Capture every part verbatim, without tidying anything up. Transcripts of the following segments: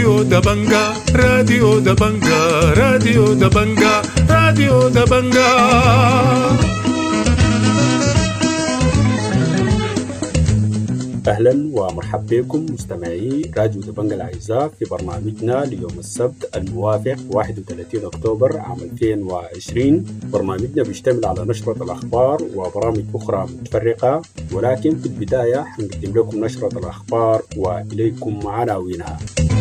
راديو دبنجا راديو دبنجا راديو دبنجا راديو دبنجا. أهلا ومرحبا بكم مستمعي راديو دبنجا الأعزاء في برنامجنا ليوم السبت الموافق واحد وثلاثين أكتوبر عام ألفين وعشرين. برنامجنا بيشتمل على نشرة الأخبار وبرامج أخرى متفرقة، ولكن في البداية حنقدم لكم نشرة الأخبار وإليكم عناوينها.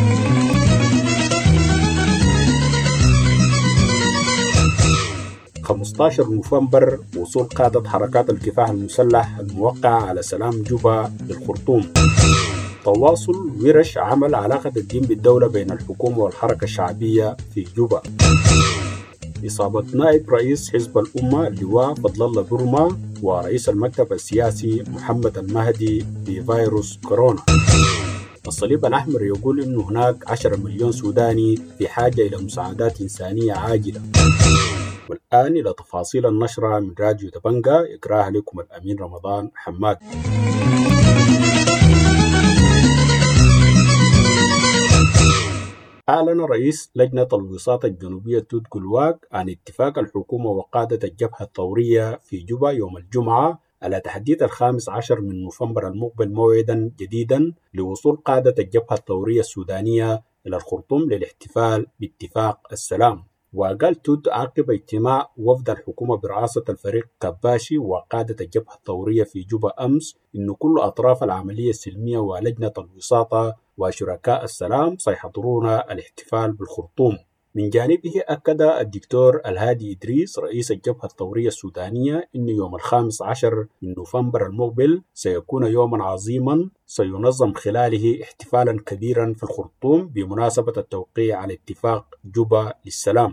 خمسة عشر نوفمبر وصول قادة حركات الكفاح المسلح الموقعة على سلام جوبا للخرطوم. تواصل ورش عمل علاقة الدين بالدولة بين الحكومة والحركة الشعبية في جوبا. إصابة نائب رئيس حزب الأمة اللواء فضل الله برما ورئيس المكتب السياسي محمد المهدي بفيروس كورونا. الصليب الأحمر يقول إنه هناك عشرة مليون سوداني في حاجة إلى مساعدات إنسانية عاجلة. والآن إلى تفاصيل النشرة من راديو دبنجا، يقرأها لكم الأمين رمضان حماد. أعلن رئيس لجنة الوساطة الجنوبية توت جلواك عن اتفاق الحكومة وقادة الجبهة الثورية في جوبا يوم الجمعة على تحديد الخامس عشر من نوفمبر المقبل موعدا جديدا لوصول قادة الجبهة الثورية السودانية إلى الخرطوم للاحتفال باتفاق السلام. وقال توت عقب اجتماع وفد الحكومة برئاسة الفريق كباشي وقادة الجبهة الثورية في جوبا أمس إن كل أطراف العملية السلمية ولجنة الوساطة وشركاء السلام سيحضرون الاحتفال بالخرطوم. من جانبه أكد الدكتور الهادي إدريس رئيس الجبهة الثورية السودانية إن يوم الخامس عشر من نوفمبر المقبل سيكون يوما عظيما سينظم خلاله احتفالا كبيرا في الخرطوم بمناسبة التوقيع على اتفاق جوبا للسلام.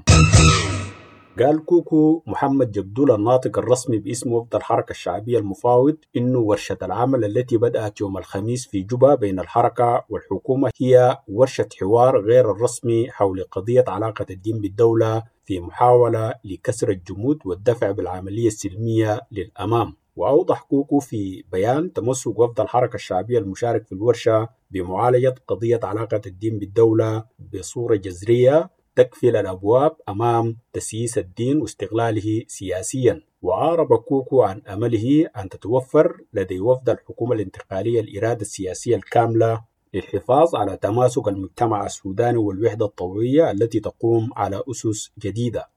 قال كوكو محمد جبدول الناطق الرسمي باسم وفد الحركة الشعبية المفاوض إنه ورشة العمل التي بدأت يوم الخميس في جوبا بين الحركة والحكومة هي ورشة حوار غير الرسمي حول قضية علاقة الدين بالدولة في محاولة لكسر الجمود والدفع بالعملية السلمية للأمام. وأوضح كوكو في بيان تمسك وفد الحركة الشعبية المشارك في الورشة بمعالجة قضية علاقة الدين بالدولة بصورة جذرية تكفل الأبواب أمام تسييس الدين واستغلاله سياسيا. وعارب كوكو عن أمله أن تتوفر لدي وفد الحكومة الانتقالية الإرادة السياسية الكاملة للحفاظ على تماسك المجتمع السوداني والوحدة الطوعية التي تقوم على أسس جديدة.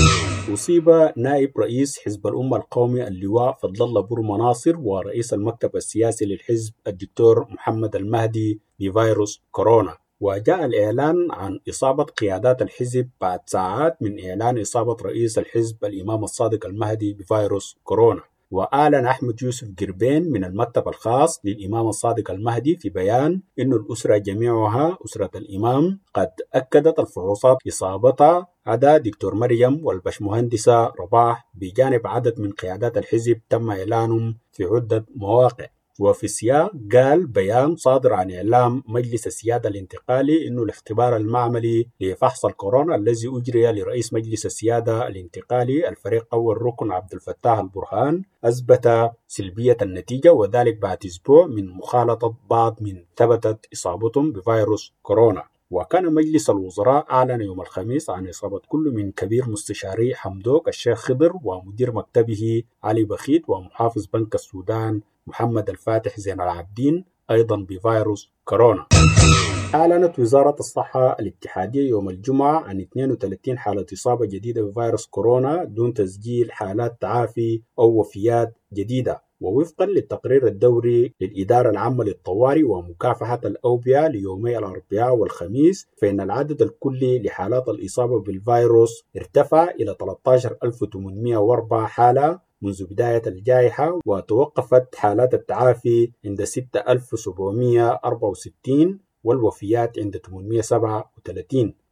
أصيب نائب رئيس حزب الأمة القومي اللواء فضل الله برما ناصر ورئيس المكتب السياسي للحزب الدكتور محمد المهدي بفيروس كورونا. وجاء الإعلان عن إصابة قيادات الحزب بعد ساعات من إعلان إصابة رئيس الحزب الإمام الصادق المهدي بفيروس كورونا. وأعلن أحمد يوسف قربين من المكتب الخاص للإمام الصادق المهدي في بيان إن الأسرة جميعها أسرة الإمام قد أكدت الفحوصات إصابتها عدا دكتور مريم والبشمهندسة رباح بجانب عدد من قيادات الحزب تم إعلانهم في عدة مواقع. وفي السياق قال بيان صادر عن إعلام مجلس السيادة الانتقالي إنه الاختبار المعملي لفحص الكورونا الذي أجري لرئيس مجلس السيادة الانتقالي الفريق أول ركن عبد الفتاح البرهان أثبت سلبية النتيجة، وذلك بعد أسبوع من مخالطة بعض من ثبتت إصابتهم بفيروس كورونا. وكان مجلس الوزراء أعلن يوم الخميس عن إصابة كل من كبير مستشاري حمدوك الشيخ خضر ومدير مكتبه علي بخيت ومحافظ بنك السودان محمد الفاتح زين العابدين أيضا بفيروس كورونا. أعلنت وزارة الصحة الاتحادية يوم الجمعة عن اثنين وثلاثين حالة إصابة جديدة بفيروس كورونا دون تسجيل حالات تعافي أو وفيات جديدة. ووفقا للتقرير الدوري للإدارة العامة للطوارئ ومكافحة الأوبئة ليومي الأربعاء والخميس، فإن العدد الكلي لحالات الإصابة بالفيروس ارتفع إلى ثلاثة عشر ألف وثمانمئة وأربعة حالة منذ بداية الجائحة، وتوقفت حالات التعافي عند ستة آلاف وسبعمئة وأربعة وستين والوفيات عند ثمانمئة وسبعة وثلاثين.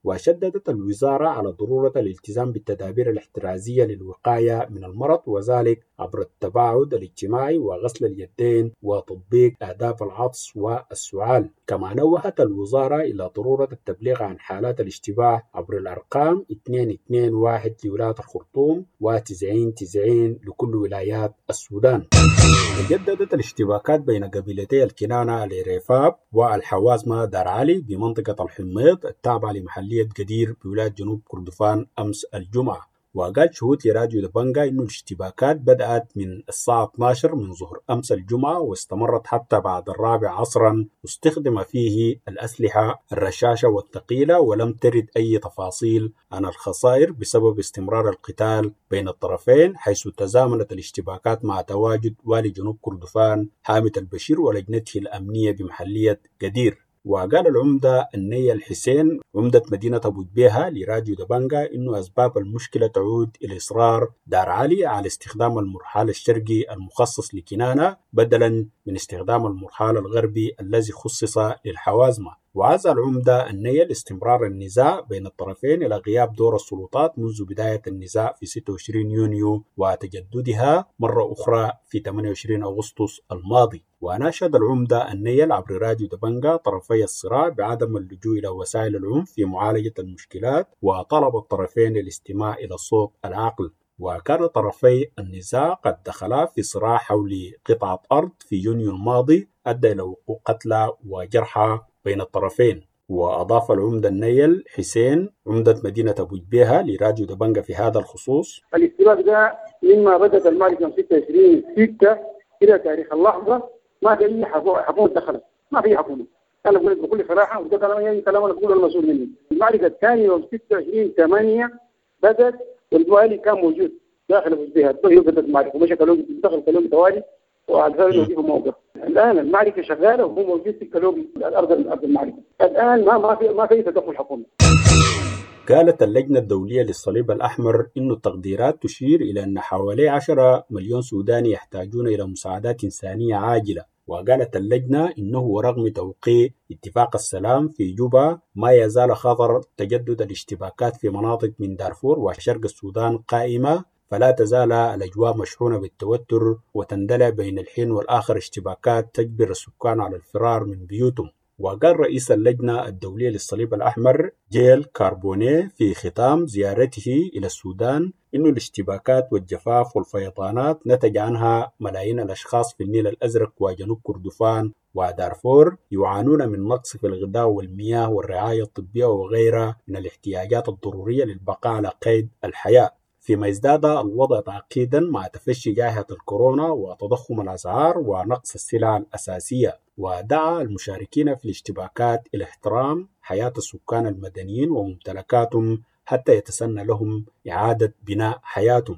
وشددت الوزارة على ضرورة الالتزام بالتدابير الاحترازية للوقاية من المرض، وذلك عبر التباعد الاجتماعي وغسل اليدين وتطبيق آداب العطس والسعال. كما نوهت الوزارة إلى ضرورة التبليغ عن حالات الاشتباه عبر الأرقام اثنين اثنين واحد لولاية الخرطوم وتسعين تسعين لكل ولايات السودان. تجددت الاشتباكات بين قبيلتي الكنانة الإريفاب والحوازمة دار علي بمنطقة الحميط التابعة لمحلية قدير بولاية جنوب كردفان أمس الجمعة. وقال شهود لراديو دبنجا إنه الاشتباكات بدأت من الساعة اثني عشر من ظهر أمس الجمعة واستمرت حتى بعد الرابع عصرا، واستخدم فيه الأسلحة الرشاشة والثقيلة، ولم ترد أي تفاصيل عن الخسائر بسبب استمرار القتال بين الطرفين، حيث تزامنت الاشتباكات مع تواجد والي جنوب كردفان حامد البشير ولجنته الأمنية بمحلية قدير. وقال العمدة النية الحسين عمدة مدينة أبو جبيهة لراديو دبنجا إنه أسباب المشكلة تعود إلى إصرار دار علي على استخدام المرحال الشرقي المخصص لكنانة بدلا من استخدام المرحال الغربي الذي خصص للحوازمة. وعزى العمدة النية لاستمرار النزاع بين الطرفين إلى غياب دور السلطات منذ بداية النزاع في ستة وعشرين يونيو وتجددها مرة أخرى في ثمانية وعشرين أغسطس الماضي. وناشد العمدة النيل عبر راديو دبنجا طرفي الصراع بعدم اللجوء إلى وسائل العنف في معالجة المشكلات، وطلب الطرفين الاستماع إلى صوت العقل. وكان طرفي النزاع قد دخلا في صراع حول قطعة أرض في يونيو الماضي أدى إلى وقوع قتلى وجرحى بين الطرفين. وأضاف العمدة النيل حسين عمدة مدينة أبو جبيهة لراديو دبنجا في هذا الخصوص: الاشتباك ده مما بدأت المعركة من ستة وعشرين ستة إلى تاريخ اللحظة ما في أي حكومة دخلت، ما في حكومة. أنا أقول بكل صراحة وده كلام يعني كلام أنا أقوله المسؤول مني. المعركة الثانية يوم ستة وعشرين ثمانية بدأت والوالي كان موجود داخل أبو جبيهة، بدأت المعركة ومشى كلوجي دخل كلوجي توالي وعلى ذلك يجيبوا موقف. الآن المعركة شغالة وهو موجود في كلوجي الأرض الأرض المعركة. الآن ما ما في ما في تدخل حكومي. قالت اللجنة الدولية للصليب الأحمر إنه التقديرات تشير إلى أن حوالي عشرة مليون سوداني يحتاجون إلى مساعدات إنسانية عاجلة. وقالت اللجنة إنه ورغم توقيع اتفاق السلام في جوبا ما يزال خطر تجدد الاشتباكات في مناطق من دارفور وشرق السودان قائمة، فلا تزال الأجواء مشحونة بالتوتر وتندلع بين الحين والآخر اشتباكات تجبر السكان على الفرار من بيوتهم. وقال رئيس اللجنة الدولية للصليب الأحمر جيل كاربوني في ختام زيارته إلى السودان إنه الاشتباكات والجفاف والفيضانات نتج عنها ملايين الأشخاص في النيل الأزرق وجنوب كردفان ودارفور يعانون من نقص في الغذاء والمياه والرعاية الطبية وغيرها من الاحتياجات الضرورية للبقاء على قيد الحياة، فيما ازداد الوضع تعقيدا مع تفشي جائحة الكورونا وتضخم الأسعار ونقص السلع الأساسية. ودعا المشاركين في الاشتباكات إلى احترام حياة السكان المدنيين وممتلكاتهم حتى يتسنى لهم إعادة بناء حياتهم.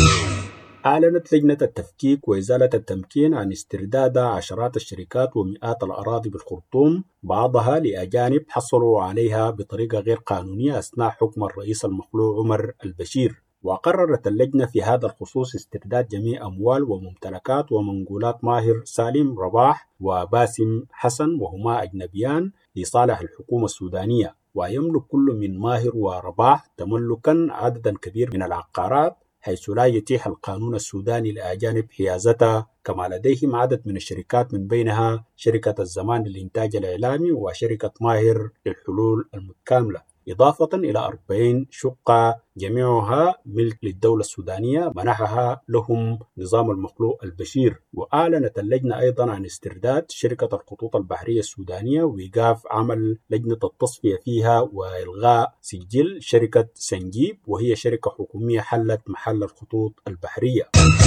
أعلنت لجنة التفكيك وإزالة التمكين عن استرداد عشرات الشركات ومئات الأراضي بالخرطوم، بعضها لأجانب حصلوا عليها بطريقة غير قانونية أثناء حكم الرئيس المخلوع عمر البشير. وقررت اللجنة في هذا الخصوص استرداد جميع أموال وممتلكات ومنقولات ماهر سالم رباح وباسم حسن وهما أجنبيان لصالح الحكومة السودانية. ويملك كل من ماهر ورباح تملكا عددا كبير من العقارات حيث لا يتيح القانون السوداني لأجانب حيازتها، كما لديهم عدد من الشركات من بينها شركة الزمان للإنتاج الإعلامي وشركة ماهر للحلول المتكاملة، إضافة إلى أربعين شقة جميعها ملك للدولة السودانية منحها لهم نظام المخلوع البشير. وأعلنت اللجنة أيضا عن استرداد شركة الخطوط البحرية السودانية وإيقاف عمل لجنة التصفية فيها وإلغاء سجل شركة سنجيب وهي شركة حكومية حلت محل الخطوط البحرية.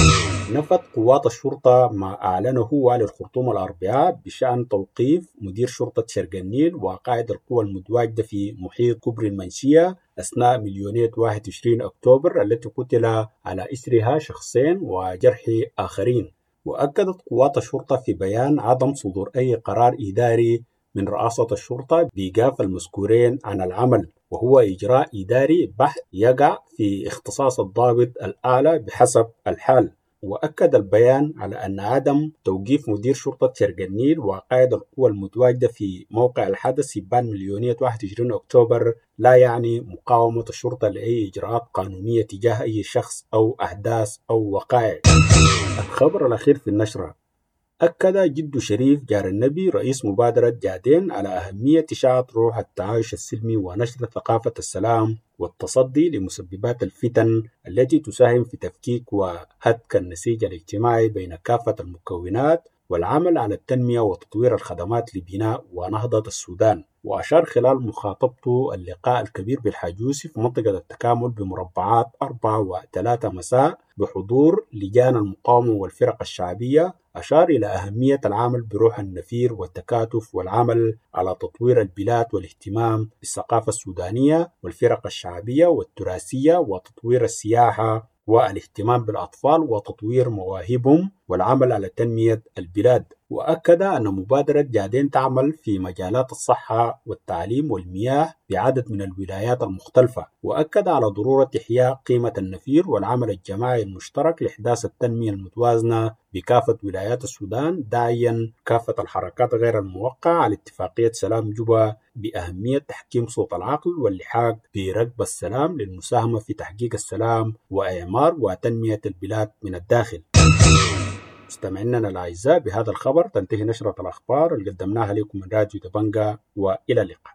نفت قوات الشرطة ما أعلنه والي الخرطوم الأربعاء بشأن توقيف مدير شرطة شرق النيل وقائد القوى المتواجدة في محيط كوبري المنشية أثناء مليونية واحد وعشرين أكتوبر التي قتل على إثرها شخصين وجرح آخرين. وأكدت قوات الشرطة في بيان عدم صدور أي قرار إداري من رئاسة الشرطة بإيقاف المذكورين عن العمل، وهو إجراء إداري بحث يقع في اختصاص الضابط الأعلى بحسب الحال. وأكد البيان على أن عدم توقيف مدير شرطة شرق النيل وقائد القوى المتواجدة في موقع الحدث يبان مليونية واحد وعشرين أكتوبر لا يعني مقاومة الشرطة لأي إجراءات قانونية تجاه أي شخص أو أحداث أو وقائع. الخبر الأخير في النشرة: أكد جد شريف جار النبي رئيس مبادرة جادين على أهمية إشاعة روح التعايش السلمي ونشر ثقافة السلام والتصدي لمسببات الفتن التي تساهم في تفكيك وهتك النسيج الاجتماعي بين كافة المكونات، والعمل على التنمية وتطوير الخدمات لبناء ونهضة السودان. وأشار خلال مخاطبته اللقاء الكبير بالحاج يوسف في منطقة التكامل بمربعات أربعة وثلاثة مساء بحضور لجان المقاومة والفرق الشعبية، أشار إلى أهمية العمل بروح النفير والتكاتف والعمل على تطوير البلاد والاهتمام بالثقافة السودانية والفرق الشعبية والتراثية وتطوير السياحة والاهتمام بالأطفال وتطوير مواهبهم والعمل على تنمية البلاد. وأكد أن مبادرة جادين تعمل في مجالات الصحة والتعليم والمياه بعدد من الولايات المختلفة، وأكد على ضرورة إحياء قيمة النفير والعمل الجماعي المشترك لإحداث التنمية المتوازنة بكافة ولايات السودان، داعيا كافة الحركات غير الموقعة على اتفاقية سلام جوبا بأهمية تحكيم صوت العقل واللحاق بركب السلام للمساهمة في تحقيق السلام وإعمار وتنمية البلاد من الداخل. مستمعينا الأعزاء، بهذا الخبر تنتهي نشرة الأخبار اللي قدمناها لكم من راديو دبنجة، وإلى اللقاء.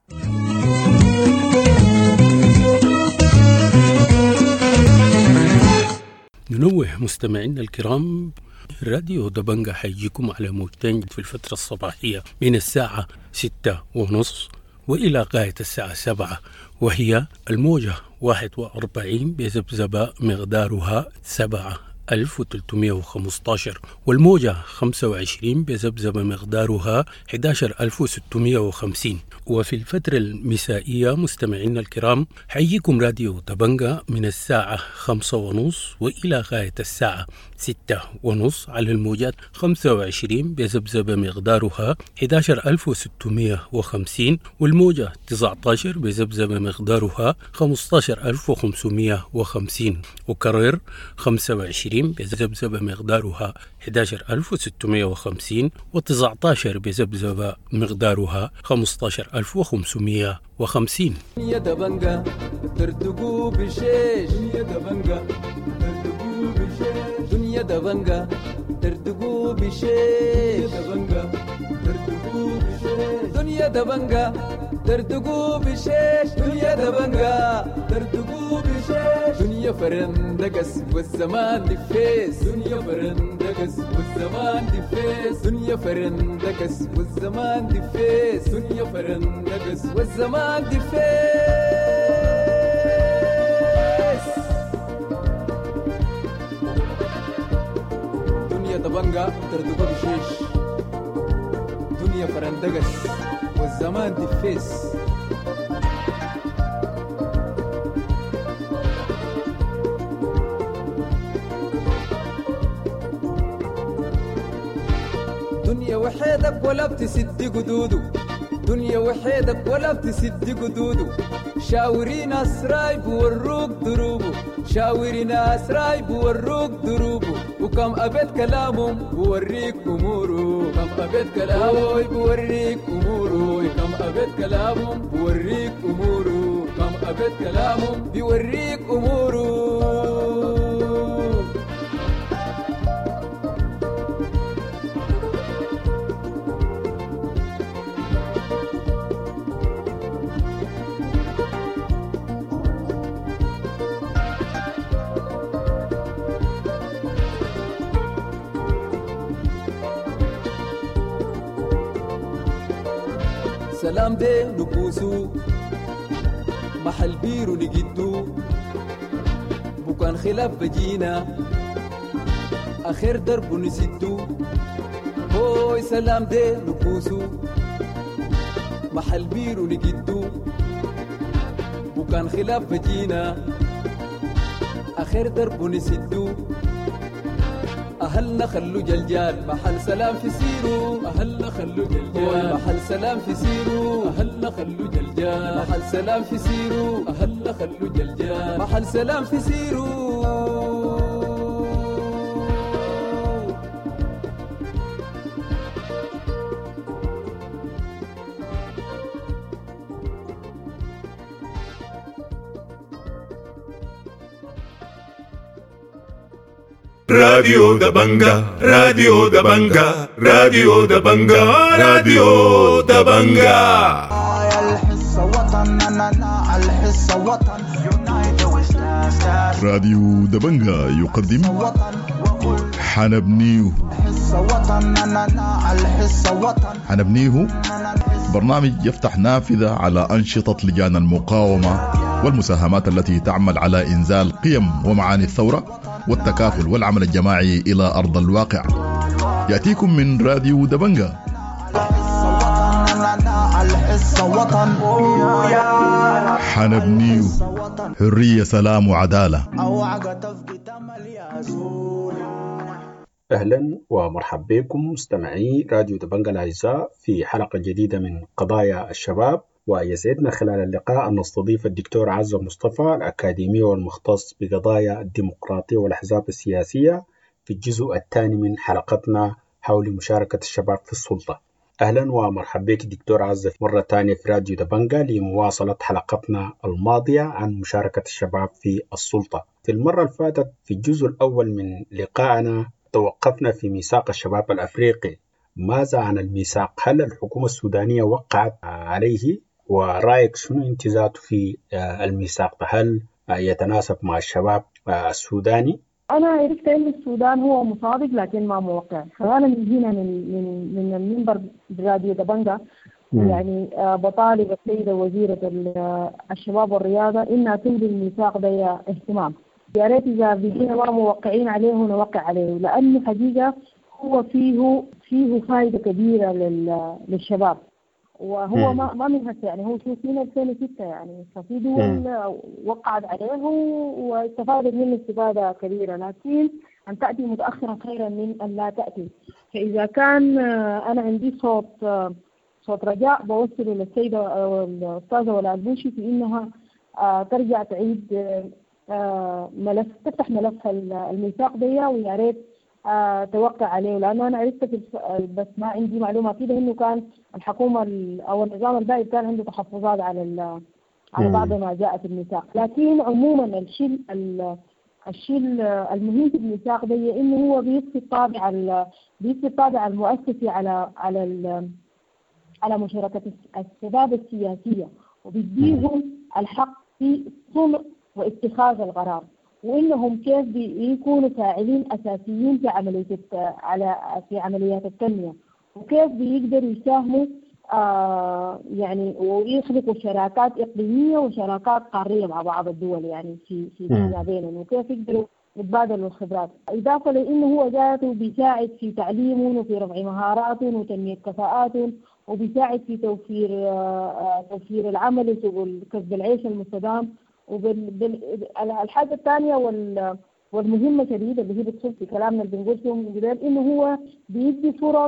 ننوه مستمعينا الكرام، راديو دبنجة حيجيكم على موجتين في الفترة الصباحية من الساعة ستة ونص وإلى غاية الساعة سبعة، وهي الموجة واحد وأربعين بذبذبة مقدارها سبعة ألف وثلاثمائة وخمسة عشر، والموجة خمسة وعشرين بذبذبة مقدارها أحد عشر ألف وستمائة وخمسين. وفي الفترة المسائية مستمعينا الكرام حييكم راديو دبنجة من الساعة خمسة ونص وإلى غاية الساعة ستة ونص على الموجات خمسة وعشرين بذبذبة مقدارها أحد عشر ألف وستمائة وخمسين، والموجة تسعة عشر بذبذبة مقدارها خمسة عشر ألف وخمسمائة وخمسين، وكرر خمسة وعشرين بذبذبة مقدارها أحد عشر ألف وستمائة وخمسين، وتسعة عشر بذبذبة مقدارها خمسة عشر ألف وخمسمائة وخمسين. دنيا دبنجة تردقوا بشيش، دنيا دبنجة تردقوا بشيش، دنيا دبنجة تردقوا بشيش، دنيا دبنجة تردقوا بشيش، دنيا دبنجة تردقوا بشيش، دنيا فرندقس والزمان دفيس، دنيا فرندقس والزمان دفيس، دنيا فرندقس والزمان دفيس، دنيا فرندقس والزمان دفيس. دنيا دبنجة تردقوا بشيش، دنيا فرندقس والزمان دفيس. دنيا وحيدك ولا بتسد قدودو، دنيا وحيدك ولا بتسد قدودو، شاوري ناس راي بوروك دروبو، شاوري ناس راي بوروك دروبو، وكم أبد كلامهم بوريك أمورو، كم أبد كلامهم بوريك أمورو، كم أبد كلامهم بوريك أمورو، كم أبد كلامهم بوريك أمورو. سلام دي نبوسو محل بيرو نجدو، بكان خلاف بجينا آخر درب نسدو. هوي سلام دي نبوسو محل بيرو نجدو، بكان خلاف بجينا آخر درب نسدو. أهلنا خلو جلجال محل سلام في سيرو، أهلنا خلو جلجال محل سلام في سيرو، أهلنا خلو جلجال محل سلام في سيرو، أهلنا خلو جلجال محل سلام في سيرو. راديو دبنجا راديو دبنجا راديو دبنجا راديو دبنجا الحصة وطننا الحصة وطن راديو دبنجا يقدم حنبنيه الحصة وطننا الحصة وطن حنبنيه برنامج يفتح نافذة على أنشطة لجان المقاومة والمساهمات التي تعمل على إنزال قيم ومعاني الثورة والتكافل والعمل الجماعي إلى أرض الواقع. يأتيكم من راديو دبنجا. حنبنيه حرية سلام وعدالة. أهلا ومرحبا بكم مستمعي راديو دبنجا الأعزاء في حلقة جديدة من قضايا الشباب. ويسعدنا خلال اللقاء أن نستضيف الدكتور عزة مصطفى الأكاديمي والمختص بقضايا الديمقراطية والأحزاب السياسية في الجزء الثاني من حلقتنا حول مشاركة الشباب في السلطة. أهلا ومرحبا بك دكتور عزة مرة ثانية في راديو دبنجا لمواصلة حلقتنا الماضية عن مشاركة الشباب في السلطة. في المرة اللي فاتت في الجزء الأول من لقائنا توقفنا في ميثاق الشباب الأفريقي. ماذا عن الميثاق؟ هل الحكومة السودانية وقعت عليه؟ ورأيك شنو انت ذاته في الميثاق؟ هل يتناسب مع الشباب السوداني؟ أنا عرفت أن السودان هو مصادق لكن ما موقع. فأنا من هنا من من من المنبر براديو دبنجا يعني بطالب السيدة وزيرة الشباب والرياضة إنها تلغي الميثاق ده اهتمام. يا ريت إذا بيجينا ما موقعين عليه نوقع عليه، لأنه حقيقة هو فيه فيه فائدة كبيرة للشباب، وهو ما ما من هسه يعني هو شو من ألفين وستة يعني، ففي دول وقعت عليه واستفادت منه استفادة كبيرة، لكن أن تأتي متأخرا خيرا من أن لا تأتي. فإذا كان أنا عندي صوت صوت رجاء بوصله للسيدة الأستاذة ولا البوشي في إنها ترجع تعيد ملف تفتح ملف الميثاق ده، ويا ريت آه توقع عليه، لأنه أنا عرفت في بس ما عندي معلومة كده إنه كان الحكومة أو النظام البائد كان عنده تحفظات على على بعض ما جاء في الميثاق. لكن عموما الشيء الشيء المهم في الميثاق ده إنه هو بيضفي الطابع بيضفي الطابع المؤسسي على على على مشاركة الشباب السياسية، وبيديهم الحق في صنع واتخاذ القرار، وإنهم كيف بيكونوا فاعلين أساسيين في عملية على في عمليات التنمية، وكيف بيقدروا يساهموا آه يعني ويخلقوا شراكات إقليمية وشراكات قارية مع بعض الدول يعني في في فيما بينهم، وكيف يقدروا يتبادلوا الخبرات، إضافة لأنه هو ذاته بيساعد في تعليمهم وفي رفع مهاراتهم وتنمية كفاءاتهم، وبيساعد في توفير آه توفير العمل وكسب العيش المستدام. والحاجة الثانية والمهمة شديدة اللي هي بتصل في كلامنا اللي بنقول فيهم من قبل إنه هو بيدي فرص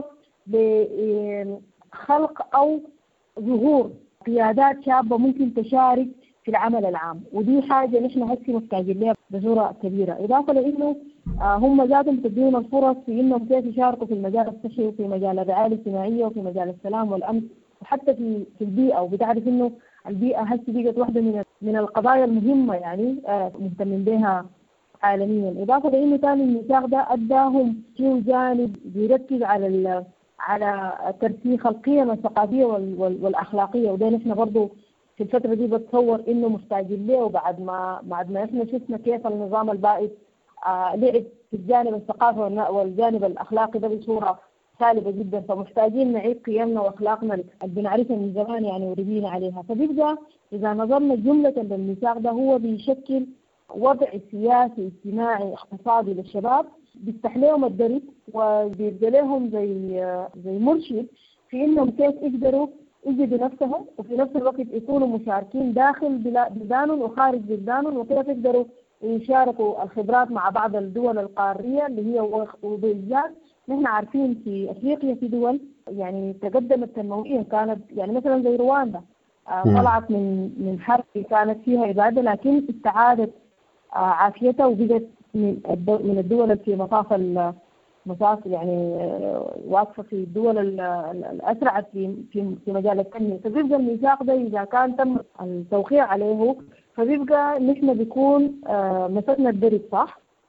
لخلق أو ظهور قيادات شابة ممكن تشارك في العمل العام، ودي حاجة نحن هسه محتاجين لها بصورة كبيرة. إضافة لأنه هم ذاتهم تديهم الفرص في إنهم كيف يشاركوا في المجال الصحي وفي مجال الرعاية الاجتماعية وفي مجال السلام والأمن، وحتى في في البيئة. وبتعرف إنه البيئة هسه بقت واحدة من من القضايا المهمة يعني مهتمين بها عالميا. إضافة لأنه ثاني الميثاق ده أداهم في جانب بيركز على على ترسيخ القيم الثقافية والأخلاقية، وده نحن برضو في الفترة دي بتصور إنه محتاجين له، وبعد ما بعد ما إحنا شفنا كيف النظام البائد آه لعب في الجانب الثقافي والجانب الأخلاقي ده بصورة سالبة جدا، فمحتاجين نعيد قيمنا وأخلاقنا اللي بنعرفها من زمان يعني وربينا عليها. فبيبقى إذا نظرنا جملة للميثاق ده هو بيشكل وضع سياسي اجتماعي اقتصادي للشباب، بيفتح لهم الدرب وبيبقى لهم زي زي مرشد في إنهم كيف يقدروا يجدوا نفسهم، وفي نفس الوقت يكونوا مشاركين داخل بلدانهم وخارج بلدانهم، وكيف يقدروا يشاركوا الخبرات مع بعض الدول القارية اللي هي وبالذات نحن عارفين في أفريقيا في دول يعني تقدمت تنمويا، كانت يعني مثلا زي رواندا آه طلعت من من حرب كانت فيها إبادة، لكن استعادت آه عافيتها وبقت من من الدول في مصاف مصاف يعني آه واقفة في الدول الأسرع في في في مجال التنمية. فبيبقى الميثاق ده إذا كان تم التوقيع عليه فبيبقى نحن بيكون آه مسكنا الدرب صح،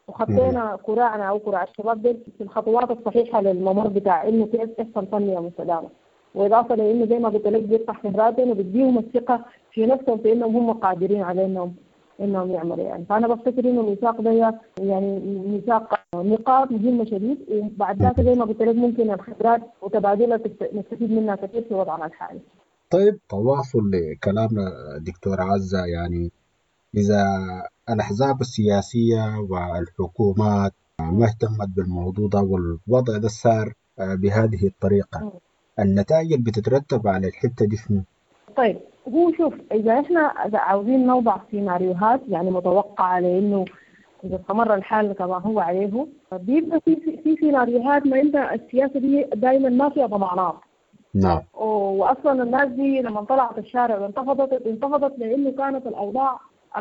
وخطينا كراعنا او كراع الشباب دي في الخطوات الصحيحه للممر بتاع انه كيف يحصل تنميه مستدامه، واضافه لانه زي ما قلت لك بيفتح خبراتهم وبيديهم الثقه في نفسهم في انهم هم قادرين على انهم انهم يعملوا يعني. فانا بفتكر انه الميثاق ده يعني ميثاق نقاط مهمه شديد، وبعد ذلك زي ما قلت لك ممكن الخبرات وتبادلها نستفيد منها كثير في وضعنا الحالي. طيب تواصل لكلامنا دكتور عزة، يعني إذا الأحزاب السياسية والحكومات ما اهتمت بالموضوع ده والوضع ده صار بهذه الطريقة، النتائج اللي بتترتب على الحتة دي شنو؟ طيب هو شوف، إذا إحنا عاوزين نوضع سيناريوهات يعني متوقعة لأنه إذا استمر الحال كما هو عليه بيبقى في في سيناريوهات ما عندها السياسة دي دائما ما فيها ضمانات. نعم. وأصلا الناس دي لما طلعت الشارع وانتفضت انتفضت لأنه كانت الأوضاع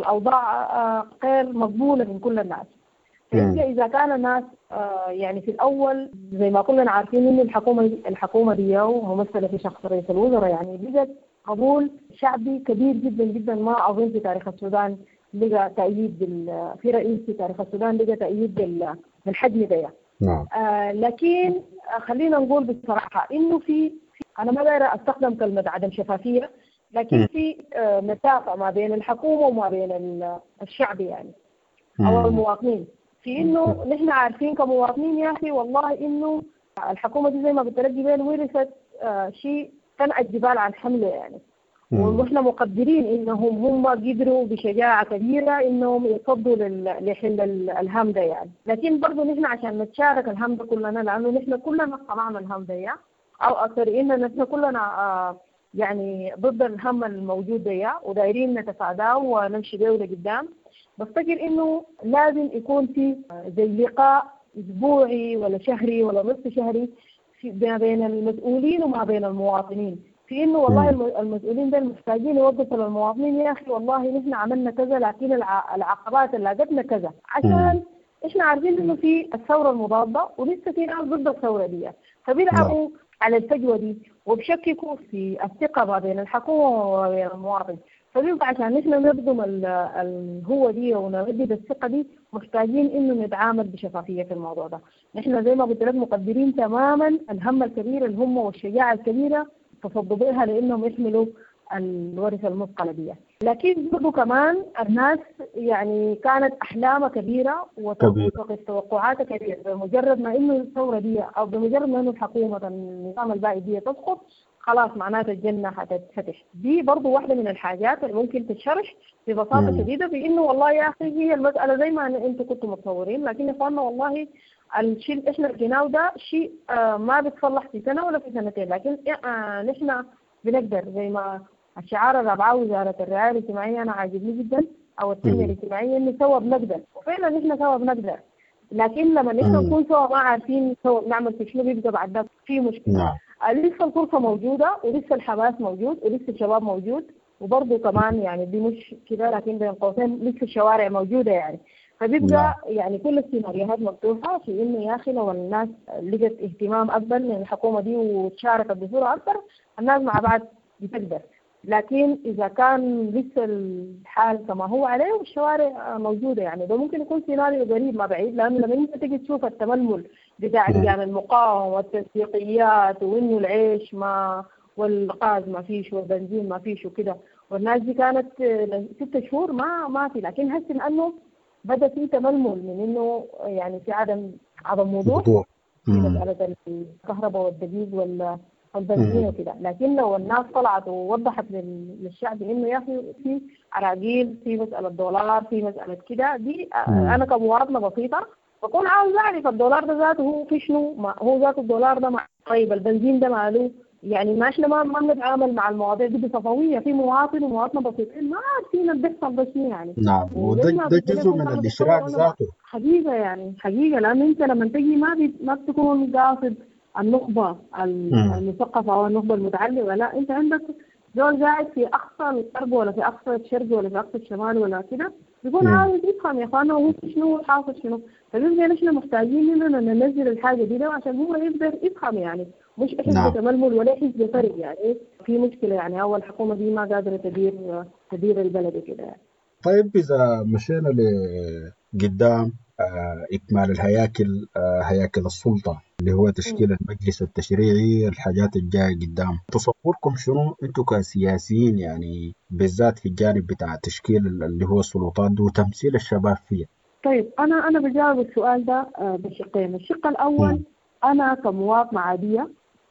الأوضاع غير مقبولة من كل الناس. إذا كان الناس يعني في الأول زي ما كلنا عارفين إن الحكومة الحكومة دي وممثلة في شخص رئيس الوزراء يعني بجد قبول شعبي كبير جدا جدا، ما أظن في تاريخ السودان لقى تأييد بال... في رئيس في تاريخ السودان لقى تأييد بال... بالحجم ده. نعم. آه لكن خلينا نقول بصراحة إنه في أنا ما دايرة أستخدم كلمة عدم شفافية، لكن في آه مسافة ما بين الحكومة وما بين الشعب يعني أو المواطنين، في إنه نحن عارفين كمواطنين يا أخي والله إنه الحكومة دي زي ما قلت لك جبال ورثت آه شيء تنقى الجبال عن حمله يعني، ونحن مقدرين إنهم هم قدروا بشجاعة كبيرة إنهم يصدوا لحل الهم ده يعني. لكن برضو نحن عشان نتشارك الهم ده كلنا، لأنه نحن كلنا صنعنا الهم ده يعني، أو أكثر إن نحن كلنا آه يعني ضد الهم الموجود ده ودايرين نتفاداه ونمشي به لقدام. بفتكر إنه لازم يكون في زي لقاء أسبوعي ولا شهري ولا نصف شهري ما بين المسؤولين وما بين المواطنين، في إنه والله المسؤولين ده محتاجين يوظفوا للمواطنين يا أخي والله نحن عملنا كذا لكن العقبات اللي لقتنا كذا، عشان إحنا عارفين إنه في الثورة المضادة ولسه في ناس ضد الثورة دي، فبيلعبوا على الفجوة دي وبشككوا في الثقة ما بين الحكومة وما بين المواطن. فبيبقى عشان نحن نخدم الهوة دي ونمدد الثقة دي محتاجين إنه نتعامل بشفافية في الموضوع ده. نحن زي ما قلت لك مقدرين تماما الهم الكبير اللي هم والشجاعة الكبيرة تصدوا بها لأنهم يحملوا الورثة المثقلة دي، لكن برضو كمان الناس يعني كانت أحلامها كبيرة وتوقعاتها كبيرة. بمجرد ما إنه الثورة دي أو بمجرد ما إنه الحكومة النظام البائد دي تسقط خلاص معناته الجنة هتتفتح. دي برضو واحدة من الحاجات اللي ممكن تتشرح ببساطة مم. شديدة بإنه والله يا أخي هي المسألة زي ما أنتم كنتم متصورين، لكن يا إخواننا والله الشيء اللي إحنا لقيناه ده شيء آه ما بيتصلح في سنة ولا في سنتين، لكن آه نحن بنقدر زي ما الشعار الرابعة وزارة الرعاية الاجتماعية أنا عاجبني جدا أو التنمية الاجتماعية إنه سوا بنقدر، وفعلا نحن سوا بنقدر، لكن لما نحن نكون سوا ما عارفين سوا نعمل في شنو بيبقى بعد ذلك في مشكلة. نعم. لسه الفرصة موجودة ولسه الحماس موجود ولسه الشباب موجود، وبرضه كمان يعني دي مش كده لكن بين قوسين لسه الشوارع موجودة يعني، فبيبقى يعني كل السيناريوهات مفتوحة في إنه يا أخي لو الناس لقت اهتمام أكبر من الحكومة دي وتشاركت بصورة أكبر الناس مع بعض بتقدر. لكن إذا كان لسه الحال كما هو عليه والشوارع موجودة يعني ده ممكن يكون سيناريو غريب ما بعيد، لأنه لما أنت تيجي تشوف التململ بتاع لجان المقاومة والتنسيقيات وإنه العيش ما والغاز ما فيش والبنزين ما فيش وكده، والناس دي كانت ست شهور ما ما في، لكن هسه لأنه بدأ في تململ من إنه يعني في عدم عدم وضوح في مسألة الكهرباء والدقيق وال البنزين وكده. لكن لو الناس طلعت ووضحت للشعب انه يا اخي في عراقيل في مساله دولار في مساله كده دي انا كمواطنه بسيطه بكون عاوز اعرف الدولار ده ذاته هو في شنو، هو ذاته الدولار ده مع طيب البنزين ده ماله يعني، ما احنا ما ما بنتعامل مع المواضيع دي بصفويه، في مواطن ومواطنه بسيطين ما عارفين اللي بيحصل ده شنو يعني. نعم، وده ده جزء من الاشراك ذاته حقيقه يعني حقيقه، لان انت لما تجي ما بي ما بتكون قاصد النخبة المثقفة أو النخبة المتعلمة، لا أنت عندك دول قاعد في أقصى الغرب ولا في أقصى الشرق ولا في أقصى الشمال ولا كده بيكون عاوز يفهم يا أخوانا هو شنو الحاصل شنو، فبيبقى نحن محتاجين إننا ننزل الحاجة دي ده عشان هو يقدر يفهم يعني، مش حزب نعم. تململ ولا حزب فرق يعني في مشكلة يعني، أول الحكومة دي ما قادرة تدير تدير البلد كده يعني. طيب إذا مشينا لقدام آه، إكمال الهياكل، آه، هياكل السلطة اللي هو تشكيل المجلس التشريعي، الحاجات الجاية قدام. تصوركم شنو أنتم كسياسيين يعني بالذات في الجانب بتاع تشكيل اللي هو السلطات دي وتمثيل الشباب فيها؟ طيب أنا أنا بجاوب السؤال ده آه، بشقين. الشق الأول م. أنا كمواطنة عادية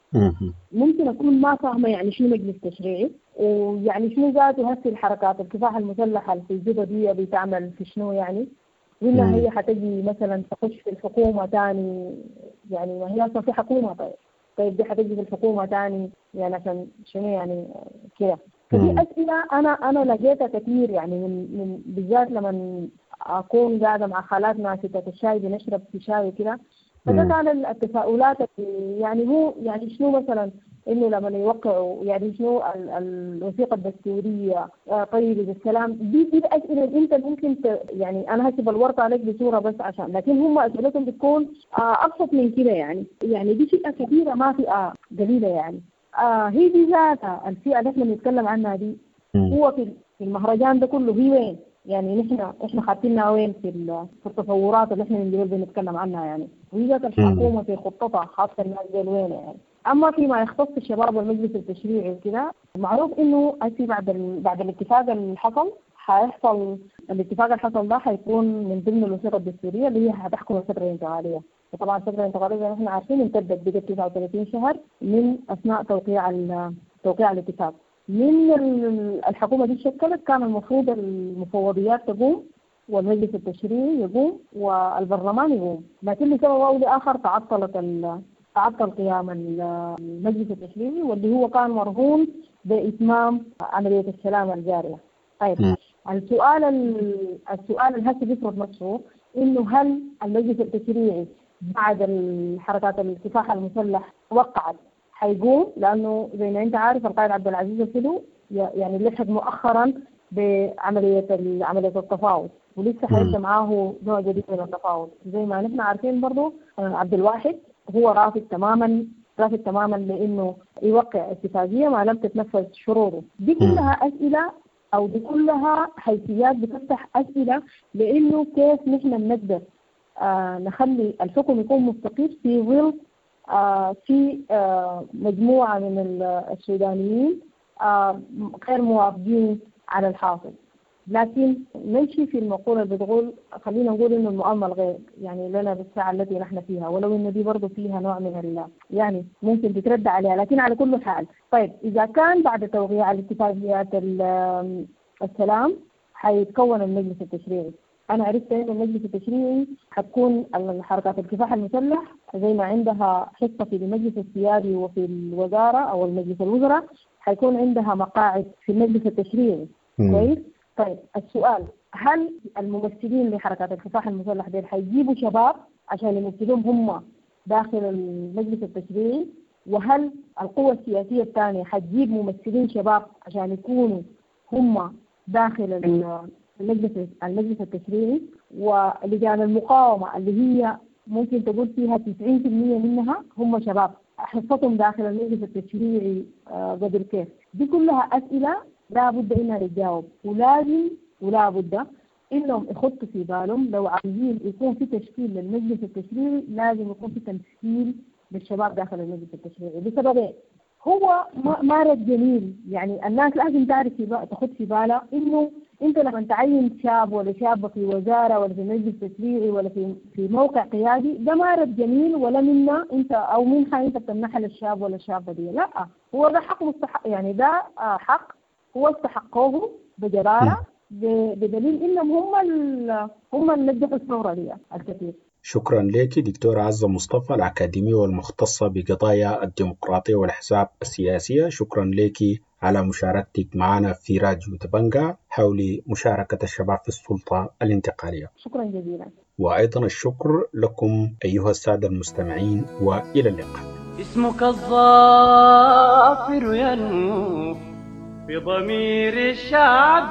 ممكن أكون ما فاهمة يعني شو مجلس تشريعي، ويعني شنو ذاته هسه الحركات الكفاح المسلحة اللي في الجبهة دي بتعمل في شنو يعني، ولا هي حتجي مثلا تخش في الحكومة تاني، يعني ما هي أصلا في حكومة. طيب طيب دي حتجي في الحكومة تاني يعني عشان شنو يعني كده. فدي أسئلة أنا أنا لقيتها كثير يعني من من بالذات لما أكون قاعدة مع خالاتنا في الشاي بنشرب في شاي كده. فده كان التساؤلات يعني هو يعني شنو مثلا إنه لما يوقعوا يعني شنو الوثيقة الدستورية. آه طيب الكلام دي دي الأسئلة أنت ممكن يعني أنا هسيب الورقة عليك بصورة بس عشان، لكن هم أسئلتهم بتكون آه أبسط من كده يعني يعني دي شيء كبيرة ما في آه قليلة يعني. آه هي دي ذاتها الفئة اللي احنا بنتكلم عنها دي هو في في المهرجان ده كله هي وين يعني نحن احنا خاطينها وين في في التصورات اللي احنا من دول بنتكلم عنها يعني، وهي ذات الحكومة في خطتها خاصة الناس دول وين يعني. أما فيما يختص الشباب والمجلس التشريعي وكده معروف إنه أتي بعد ال... بعد الاتفاق اللي حصل حيحصل الاتفاق اللي حصل ده حيكون من ضمن الوثيقة الدستورية اللي هي حتحكم الفترة الانتقالية. وطبعا الفترة الانتقالية زي ما احنا عارفين امتدت بقت تسعة وثلاثين شهر من أثناء توقيع ال... توقيع الاتفاق. من الحكومة دي شكلت كان المفروض المفوضيات تقوم والمجلس التشريعي يقوم والبرلمان يقوم، لكن لسبب أو لآخر تعطلت ال... تعطل قيام المجلس التشريعي واللي هو كان مرهون بإتمام عملية السلام الجارية. طيب م. السؤال السؤال اللي هسه بيفرض نفسه إنه هل المجلس التشريعي بعد الحركات الكفاح المسلح وقعت حيقوم؟ لأنه زي ما أنت عارف القائد عبد العزيز الفلو يعني لحق مؤخرا بعملية عملية التفاوض ولسه حيبدأ معاه نوع جديد من التفاوض. زي ما نحن عارفين برضو عبد الواحد هو رافض تماما رافض تماما لانه يوقع اتفاقيه ما لم تتنفذ شروطه. دي كلها اسئله او دي كلها حيثيات بتفتح اسئله لانه كيف نحن بنقدر آه نخلي الحكم يكون مستقيم في ظل آه في آه مجموعه من السودانيين آه غير موافقين على الحاصل. لكن نمشي في المقولة اللي بتقول خلينا نقول إنه المؤامل غير يعني لنا بالساعة التي نحن فيها، ولو إنه دي برضو فيها نوع من ال يعني ممكن تتردى عليها، لكن على كل حال. طيب إذا كان بعد توقيع الاتفاقيات السلام حيتكون المجلس التشريعي. أنا عرفت إنه المجلس التشريعي حتكون الحركات الكفاح المسلح زي ما عندها حصة في المجلس السيادي وفي الوزارة أو المجلس الوزراء حيكون عندها مقاعد في المجلس التشريعي. كويس؟ طيب السؤال هل الممثلين لحركات الكفاح المسلح دول حيجيبوا شباب عشان يمثلوهم هم داخل المجلس التشريعي، وهل القوى السياسية الثانية حتجيب ممثلين شباب عشان يكونوا هم داخل المجلس المجلس التشريعي؟ ولجان المقاومة اللي هي ممكن تقول فيها تسعين بالمئة منها هم شباب حصتهم داخل المجلس التشريعي قدر كيف؟ دي كلها أسئلة لا بد إنها تجاوب، ولازم ولا بد إنهم يخطوا في بالهم لو عايزين يكون في تشكيل للمجلس التشريعي لازم يكون في تمثيل للشباب داخل المجلس التشريعي. بسببين هو مارد جميل يعني الناس لازم تعرف في تخط في بالها إنه أنت لما تعين شاب ولا شابة في وزارة ولا في مجلس تشريعي ولا في في موقع قيادي ده مارد جميل ولا منا أنت أو من حين أنت بتمنحها للشاب ولا الشابة دي، لا هو ده حق مستحق يعني ده حق هو استحقوه بجرارة بدليل إنهم هم هم اللي نجحوا الثورة دي الكثير. شكرا لك دكتورة عزة مصطفى الأكاديمية والمختصة بقضايا الديمقراطية والأحزاب السياسية. شكرا لك على مشاركتك معنا في راديو دبنجة حول مشاركة الشباب في السلطة الانتقالية. شكرا جزيلا. وأيضا الشكر لكم أيها السادة المستمعين وإلى اللقاء. اسمك الظافر ينمو في ضمير الشعب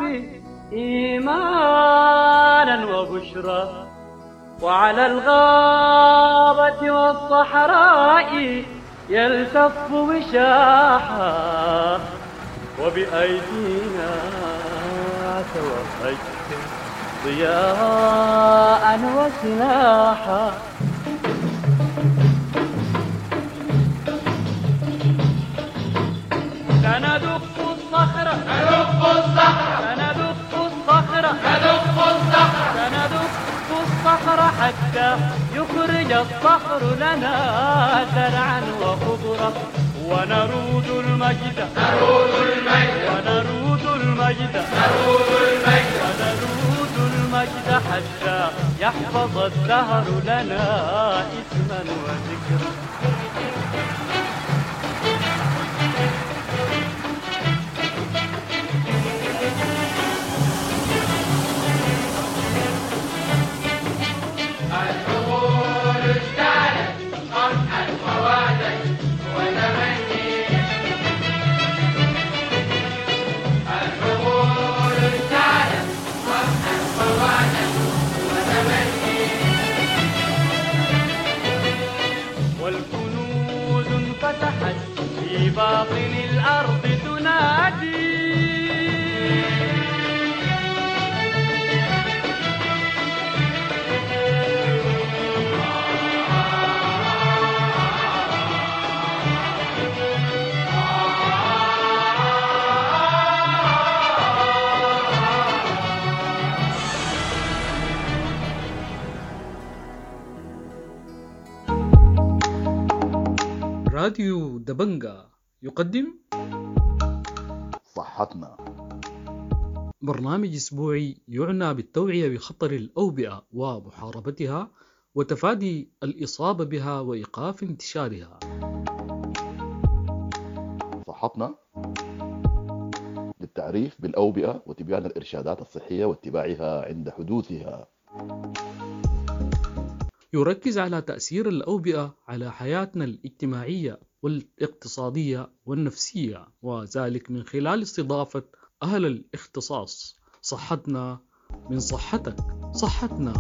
إيمانا وبشرى، وعلى الغابة والصحراء يلتف وشاحا، وبأيدينا توهجت ضياء وسلاحا سندق الصخرة ندق الصخرة سندق الصخرة ندق الصخرة سندق الصخرة حتى يخرج الصخر لنا زرعا وخضرا ونرود المجد نرود المجد ونرود المجد نرود المجد ونرود المجد حتى يحفظ الدهر لنا اسما وذكرا. والكنوز انفتحت في باطن الأرض تنادي راديو دبنجا يقدم صحتنا، برنامج أسبوعي يعنى بالتوعية بخطر الأوبئة ومحاربتها وتفادي الإصابة بها وإيقاف انتشارها. صحتنا للتعريف بالأوبئة وتبيان الإرشادات الصحية واتباعها عند حدوثها. يركز على تأثير الأوبئة على حياتنا الاجتماعية والاقتصادية والنفسية، وذلك من خلال استضافة أهل الاختصاص. صحتنا من صحتك، صحتنا.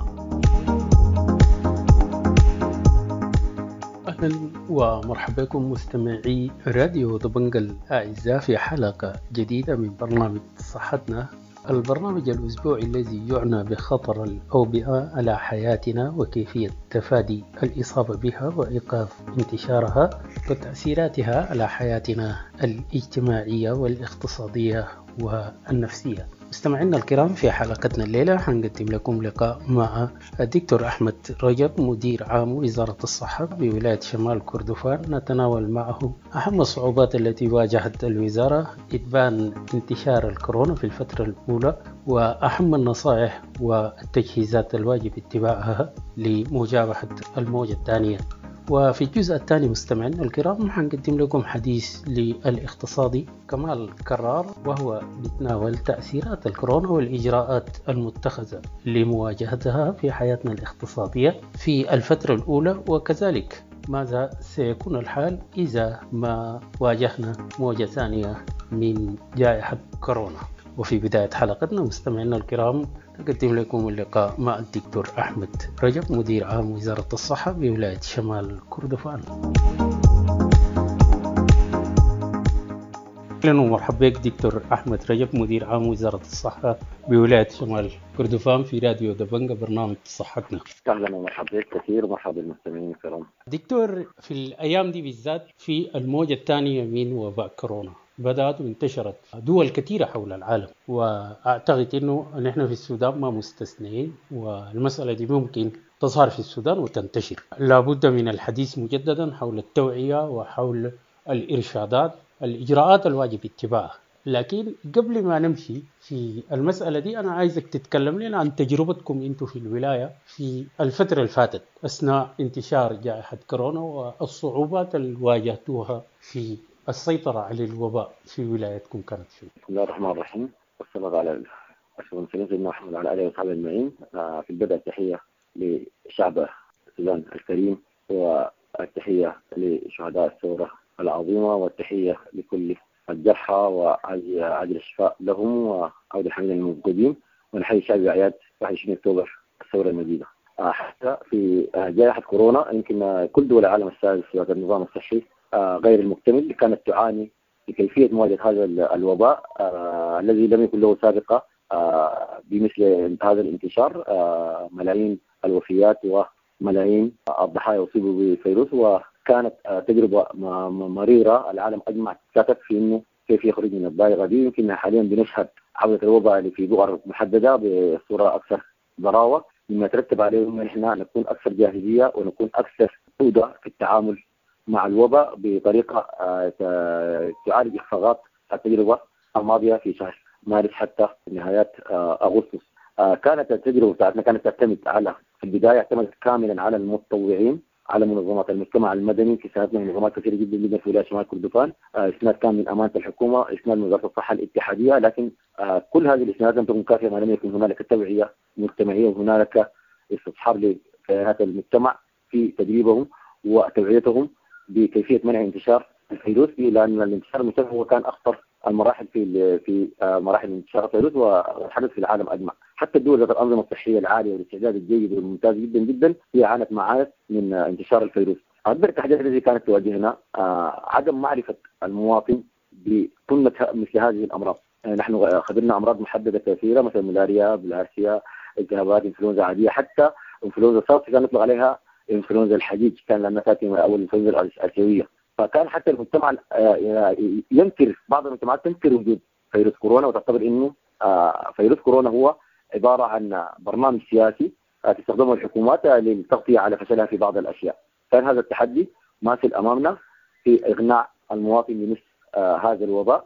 أهلا ومرحبا بكم مستمعي راديو دبنجا الأعزاء في حلقة جديدة من برنامج صحتنا، البرنامج الأسبوعي الذي يعنى بخطر الأوبئة على حياتنا وكيفية تفادي الإصابة بها وإيقاف انتشارها وتأثيراتها على حياتنا الاجتماعية والاقتصادية والنفسية. مستمعينا الكرام، في حلقتنا الليلة حنقدم لكم لقاء مع الدكتور أحمد رجب، مدير عام وزارة الصحة بولاية شمال كردفان. نتناول معه أهم الصعوبات التي واجهت الوزارة إتبان انتشار الكورونا في الفترة الأولى، وأهم النصائح والتجهيزات الواجب اتباعها لمجابهة الموجة الثانية. وفي الجزء الثاني مستمعينا الكرام حنقدم لكم حديث للاقتصادي كمال كرار، وهو بيتناول تأثيرات الكورونا والإجراءات المتخذة لمواجهتها في حياتنا الاقتصادية في الفترة الأولى، وكذلك ماذا سيكون الحال إذا ما واجهنا موجة ثانية من جائحة كورونا. وفي بداية حلقتنا مستمعينا الكرام نقدم لكم اللقاء مع الدكتور أحمد رجب، مدير عام وزارة الصحة بولاية شمال كردفان. أهلا ومرحبا بك دكتور أحمد رجب، مدير عام وزارة الصحة بولاية شمال كردفان في راديو دبنجا برنامج صحتنا. أهلا ومرحبا بك كثير، ومرحبا بالمستمعين الكرام. دكتور، في الأيام دي بالذات في الموجة الثانية من وباء كورونا بدأت وانتشرت دول كثيرة حول العالم، وأعتقد أنه نحن في السودان ما مستثنين، والمسألة دي ممكن تظهر في السودان وتنتشر. لابد من الحديث مجددا حول التوعية وحول الإرشادات، الإجراءات الواجب اتباعها. لكن قبل ما نمشي في المسألة دي أنا عايزك تتكلم لنا عن تجربتكم أنتم في الولاية في الفترة اللي فاتت أثناء انتشار جائحة كورونا والصعوبات اللي واجهتوها في السيطرة على الوباء في ولايتكم كانت شو؟ بسم الله الرحمن الرحيم، والصلاة على أشرف المرسلين سيدنا محمد وعلى آله وصحبه أجمعين. في البداية التحية لشعب السودان الكريم، والتحية لشهداء الثورة العظيمة، والتحية لكل الجرحى وعاجل الشفاء لهم وعودة حميدا للمفقودين، ونحيي الشعب بأعياد واحد وعشرين أكتوبر الثورة المجيدة. حتى في جائحة كورونا يمكن كل دول العالم السادس في النظام الصحي غير المكتمل كانت تعاني بكيفية مواجهة هذا الوباء الذي لم يكن له سابقة بمثل هذا الانتشار ملايين الوفيات وملايين الضحايا أصيبوا بفيروس. وكانت تجربة مريرة، العالم أجمع كتب في إنه كيف يخرج من الضائقة دي. يمكن حاليا بنشهد عودة الوباء في بؤر محددة بصورة أكثر ضراوة، مما يترتب عليه إن إحنا نكون أكثر جاهزية ونكون أكثر جودة في التعامل مع الوباء بطريقة تعالج إخفاقات التجربة الماضية في شهر مارس حتى نهايات أغسطس. كانت التجربة بتاعتنا كانت تعتمد على في البداية اعتمدت كاملا على المتطوعين، على منظمات المجتمع المدني. في ساعتنا منظمات كثيرة جدا جدا في ولاية شمال كردفان، إسناد كان من أمانة الحكومة، إسناد من وزارة الصحة الاتحادية، لكن كل هذه الإسنادات لم تكن كافية ما لم يكن هنالك توعية مجتمعية وهنالك استصحاب لكيانات المجتمع في تدريبهم وتوعيتهم بكيفية منع انتشار الفيروس، لأن الانتشار المجتمعي هو كان أخطر المراحل في في مراحل انتشار الفيروس والحدث في العالم أجمع. حتى الدول ذات الأنظمة الصحية العالية والاستعداد الجيد والممتاز جدا جدا هي عانت معاناة من انتشار الفيروس. أكبر التحديات التي كانت تواجهنا عدم معرفة المواطن بقمة مثل هذه الأمراض. نحن خبرنا أمراض محددة كثيرة مثل ملاريا، بلهارسيا، التهابات، انفلونزا عادية، حتى انفلونزا سارس كان نطلق عليها انفلونزا الحجيج، كان لأنها تأتي من أول انفلونزا الآسيوية. فكان حتى المجتمع ينكر، بعض المجتمعات تنكر وجود فيروس كورونا وتعتبر إنه فيروس كورونا هو عبارة عن برنامج سياسي تستخدمه الحكومات للتغطية على فشلها في بعض الأشياء. كان هذا التحدي ماثل أمامنا في إغناء المواطن لمثل هذا الوباء،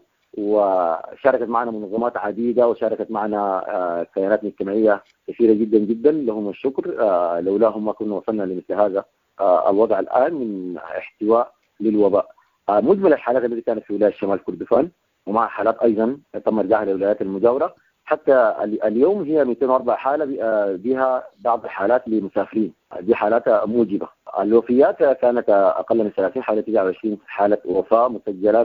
وشاركت معنا منظمات عديدة وشاركت معنا كيانات مجتمعية كثيرة جدا جدا، لهم الشكر. لولاهم ما كنا وصلنا لمثل هذا الوضع الآن من احتواء للوباء. مجمل الحالات التي كانت في ولاية شمال كردفان ومع حالات أيضا تم إرجاعها للولايات المجاورة، حتى اليوم هي مئتين وأربعة حالة بها بعض الحالات لمسافرين، دي حالات موجبة. الوفيات كانت أقل من ثلاثين، حوالي تسعة وعشرين حالة وفاة مسجلة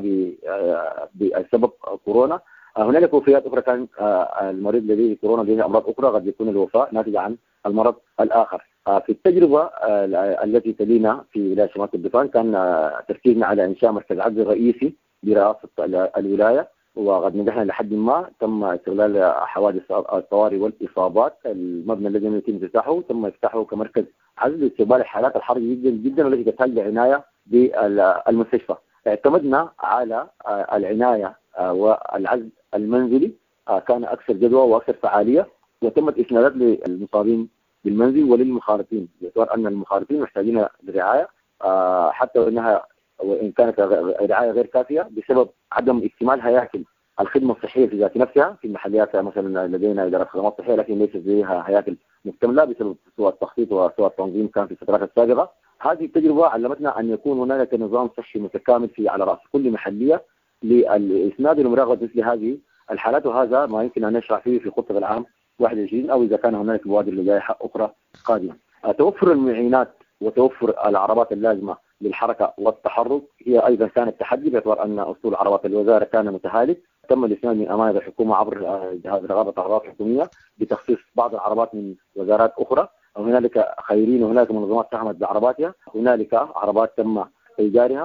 بسبب كورونا. هنالك وفيات أخرى كان المريض لديه كورونا لديه أمراض أخرى قد يكون الوفاة ناتجة عن المرض الآخر. في التجربة التي تلينا في ولاية شمال كردفان كان تركيزنا على إنشاء مركز عزل رئيسي برئاسة الولاية، وقد نجحنا لحد ما. تم استغلال حوادث الطوارئ والإصابات، المبنى الذي يتم افتتاحه تم افتتاحه كمركز عزل لاستقبال الحالات الحرجة جدا جدا والتي تحتاج لعناية بالمستشفى. اعتمدنا على العناية والعزل المنزلي، كان أكثر جدوى وأكثر فعالية، وتمت إسنادات للمصابين بالمنزل وللمخالطين، باعتبار أن المخالطين محتاجين لرعاية حتى وإنها وإن كانت رعاية غير كافية بسبب عدم اكتمال هياكل الخدمة الصحية في ذات نفسها. في المحليات مثلا لدينا إدارة خدمات صحية لكن ليس فيها هياكل مكتملة بسبب سوء التخطيط وسوء التنظيم كان في الفترات السابقة. هذه التجربة علمتنا أن يكون هنالك نظام صحي متكامل في على رأس كل محلية للإسناد والمراقبة مثل هذه الحالات، وهذا ما يمكن أن نشرح فيه في خطة العام واحد وعشرين أو إذا كان هنالك بوادر لجائحة أخرى قادمة. توفر المعينات وتوفر العربات اللازمة للحركة والتحرك هي أيضا كانت تحدي، باعتبار أن أسطول عربات الوزارة كان متهالك. تم الإسناد من أمانة الحكومة عبر جهاز رقابة العربات الحكومية بتخصيص بعض العربات من وزارات أخرى، وهنالك خيرين وهنالك منظمات ساهمت بعرباتها، هنالك عربات تم إيجارها،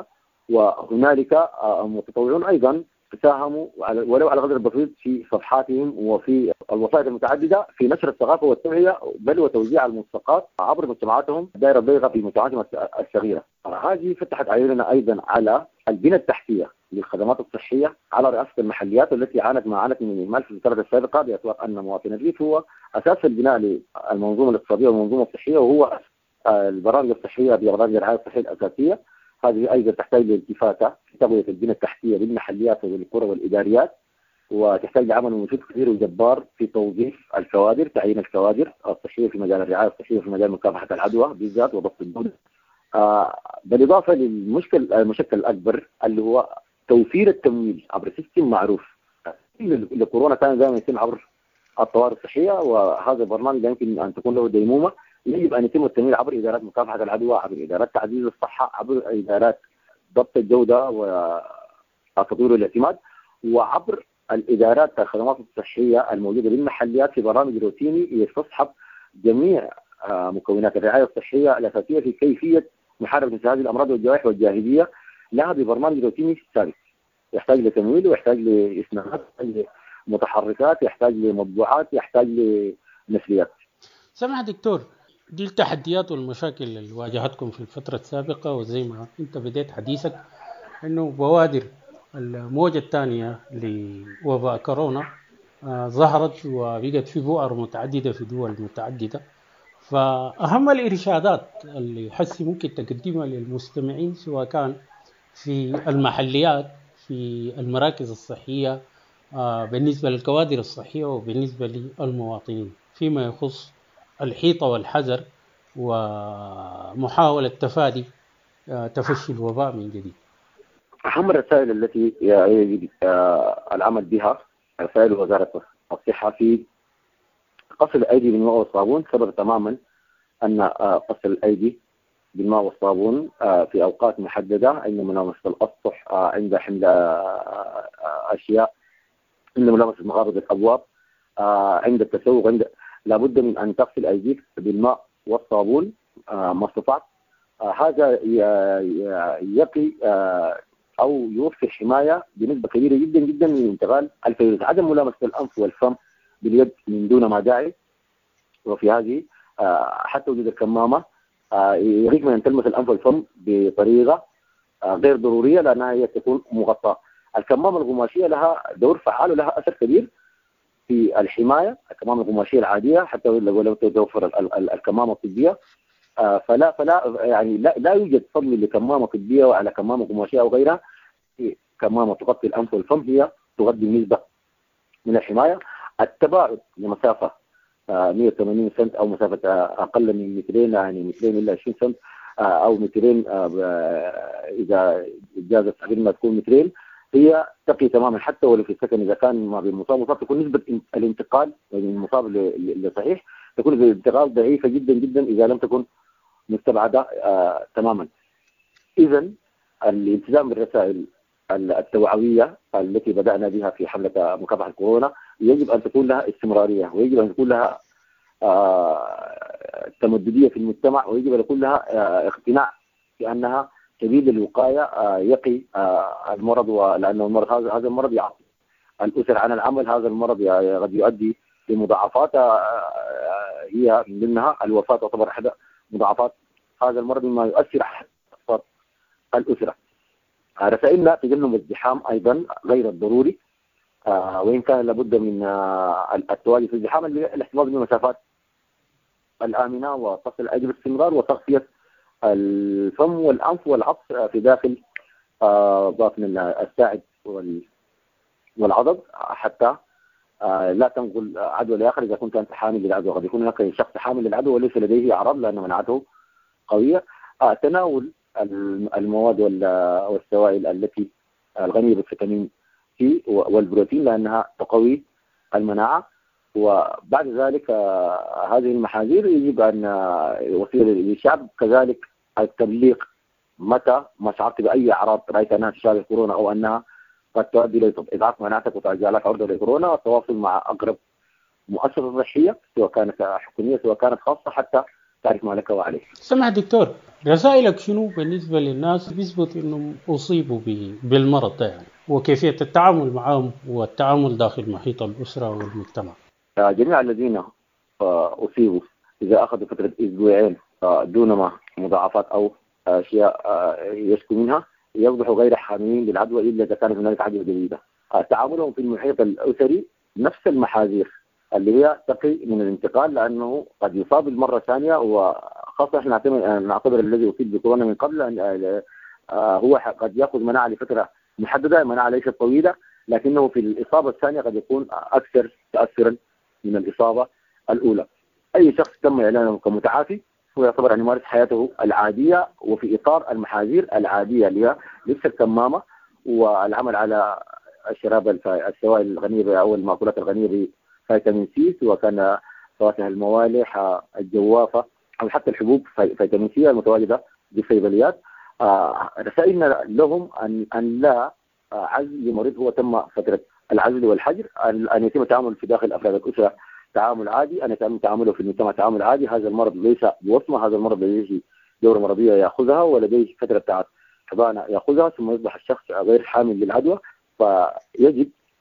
وهنالك متطوعون أيضا ساهموا ولو على قدر البسيط في صفحاتهم وفي الوسائل المتعددة في نشر الثقافة والتوعية، بل وتوزيع الملصقات عبر مجتمعاتهم الدائرة الضيقة في مجتمعاتهم الصغيرة. هذه فتحت عيوننا أيضا على البنية التحتية للخدمات الصحية على رئاسة المحليات التي عانت ما عانت من الإهمال في الفترة السابقة، باعتبار أن مواطن الريف هو أساس البناء للمنظومة الاقتصادية والمنظومة الصحية، وهو البرامج الصحية ببرامج الرعاية الصحية الأساسية. هذه أيضا تحتاج لالتفاتة في تقوية البنية التحتية للمحليات والقرى والإداريات، وتحتاج لعمل مجهود كبير وجبار في توظيف الكوادر، تعيين الكوادر الصحية في مجال الرعاية الصحية في مجال مكافحة العدوى بالذات وضبط الدولة. آه بالإضافة للمشكل المشكل الأكبر اللي هو توفير التمويل عبر سيستم معروف. لكورونا كان دائما يتم عبر الطوارئ الصحية، وهذا البرنامج يمكن أن تكون له ديمومة. يجب أن يتم التمويل عبر إدارات مكافحة العدوى، عبر إدارات تعزيز الصحة، عبر إدارات ضبط الجودة وتطوير الاعتماد، وعبر الإدارات الخدمات الصحية الموجودة بالمحليات في برامج روتيني يستصحب جميع مكونات الرعاية الصحية الأساسية في كيفية محاربة مثل هذه الأمراض والجوائح والجاهلية لها ببرنامج روتيني ثابت. يحتاج لتمويل ويحتاج لإسنادات لمتحركات، يحتاج لمطبوعات، يحتاج لنشريات. سمع دكتور، دي التحديات والمشاكل اللي واجهتكم في الفترة السابقة، وزي ما انت بديت حديثك انه بوادر الموجة الثانية لوباء كورونا آه ظهرت وبقت في بؤر متعددة في دول متعددة. فأهم الإرشادات اللي حسي ممكن تقدمها للمستمعين سواء كان في المحليات في المراكز الصحية آه بالنسبة للكوادر الصحية وبالنسبة للمواطنين فيما يخص الحيطة والحذر ومحاولة تفادي آه تفشي الوباء من جديد. أهم الرسائل التي يجب العمل بها رسائل وزارة الصحة في غسل الأيدي بالماء والصابون. ثبت تماما أن غسل الأيدي بالماء والصابون في أوقات محددة عند ملامسة الأسطح، عند حمل أشياء، عند ملامسة مغارض الأبواب، عند التسوق، عند لابد من أن تغسل أيديك بالماء والصابون ما استطعت. هذا يقي أو يوفر حماية بنسبة كبيرة جدا جدا من انتقال الفيروس. عدم ملامسة الأنف والفم باليد من دون ما داعي، وفي هذه حتى وجود الكمامة يجب من أن تلمس الأنف والفم بطريقة غير ضرورية لأنها هي تكون مغطاة. الكمامة القماشية لها دور فعال ولها أثر كبير في الحماية. الكمامة القماشية العادية حتى لو توفر الكمامة الطبية فلا فلا يعني لا, لا يوجد فضل لكمامة طبية وعلى كمامة قماشية أو غيرها. كمامة تغطي الأنف والفم هي تقدم نسبة من الحماية. التباعد لمسافة مئة وثمانين سنت أو مسافة أقل من مترين، يعني مترين إلى عشرين سنت أو مترين إذا جاز التعبير ما تكون مترين، هي تقي تماما حتى ولو في السكن. إذا كان ما بين مصاب ومصاب تكون نسبة الانتقال من المصاب للصحيح تكون الانتقال ضعيفة جدا جدا إذا لم تكن مستبعدة آه تماما. إذن الالتزام بالرسائل التوعوية التي بدأنا بها في حملة مكافحة كورونا يجب أن تكون لها استمرارية، ويجب أن تكون لها آه تمددية في المجتمع، ويجب أن يكون لها آه اقتناع بأنها سبيل للوقاية آه يقي آه المرض، ولأن المرض هذا هذا المرض يعطل الأسر عن العمل. هذا المرض قد يؤدي لمضاعفات آه هي من ضمنها الوفاة، تعتبر أحد مضاعفات هذا المرض مما يؤثر على أفراد الأسرة. رسائلنا تجنب الازدحام أيضا غير الضروري، آه وإن كان لابد من آه التواجد في الازدحام الاحتفاظ بالمسافات الآمنة وفصل الأيدي باستمرار وتغطية الفم والأنف والعطس في داخل آه باطن الساعد والعضد حتى آه لا تنقل عدوى لآخر. إذا كنت أنت حامل للعدوى قد يكون هناك شخص حامل للعدوى وليس لديه أعراض لأن مناعته قوية. آه تناول المواد والسوائل التي الغنية بالفيتامين سي والبروتين لأنها تقوي المناعة. وبعد ذلك آه هذه المحاذير يجب أن يوصل للشعب. كذلك التبليغ متى ما شعرت بأي أعراض رأيت أنها تشابه كورونا أو أنها قد تؤدي إلى إضعاف مناعتك وتجعلك عرضة لكورونا، التواصل مع أقرب مؤسسة صحية سواء كانت حكومية سواء كانت خاصة حتى تعرف ما لك وعليك. سمع دكتور، رسائلك شنو بالنسبة للناس بيثبت إنهم أصيبوا بالمرض ده يعني، وكيفية التعامل معهم والتعامل داخل محيط الأسرة والمجتمع؟ جميع الذين أصيبوا إذا أخذوا فترة أسبوعين دون ما مضاعفات أو أشياء يشكو منها يصبحوا غير حاملين للعدوى إلا إذا كانت هنالك عدوى جديدة. تعاملهم في المحيط الأسري نفس المحاذير اللي هي تقي من الانتقال، لأنه قد يصاب بالمرة الثانية، وخاصة احنا نعتبر الذي أصيب بكورونا من قبل أن هو قد يأخذ مناعة لفترة محددة، مناعة ليست طويلة، لكنه في الإصابة الثانية قد يكون أكثر تأثرا من الإصابة الأولى. أي شخص تم إعلانه كمتعافي هو يعتبر أن يمارس حياته العادية وفي إطار المحاذير العادية اللي هي لبس الكمامة والعمل على الشراب السوائل الغنية أو المأكولات الغنية بفيتامين سي سواء كان فواكه الموالح الجوافة أو حتى الحبوب فيتامين سي المتواجدة بالصيدليات. آه رسائلنا لهم أن أن لا عزل لمريض هو تم فترة العزل والحجر، أن يتم التعامل في داخل أفراد الأسرة تعامل عادي، أن يتم تعامله في المجتمع تعامل عادي. هذا المرض ليس بوصمة، هذا المرض لديه دورة مرضية يأخذها ولديه فترة بتاعت حضانة يأخذها ثم يصبح الشخص غير حامل للعدوى. فيجب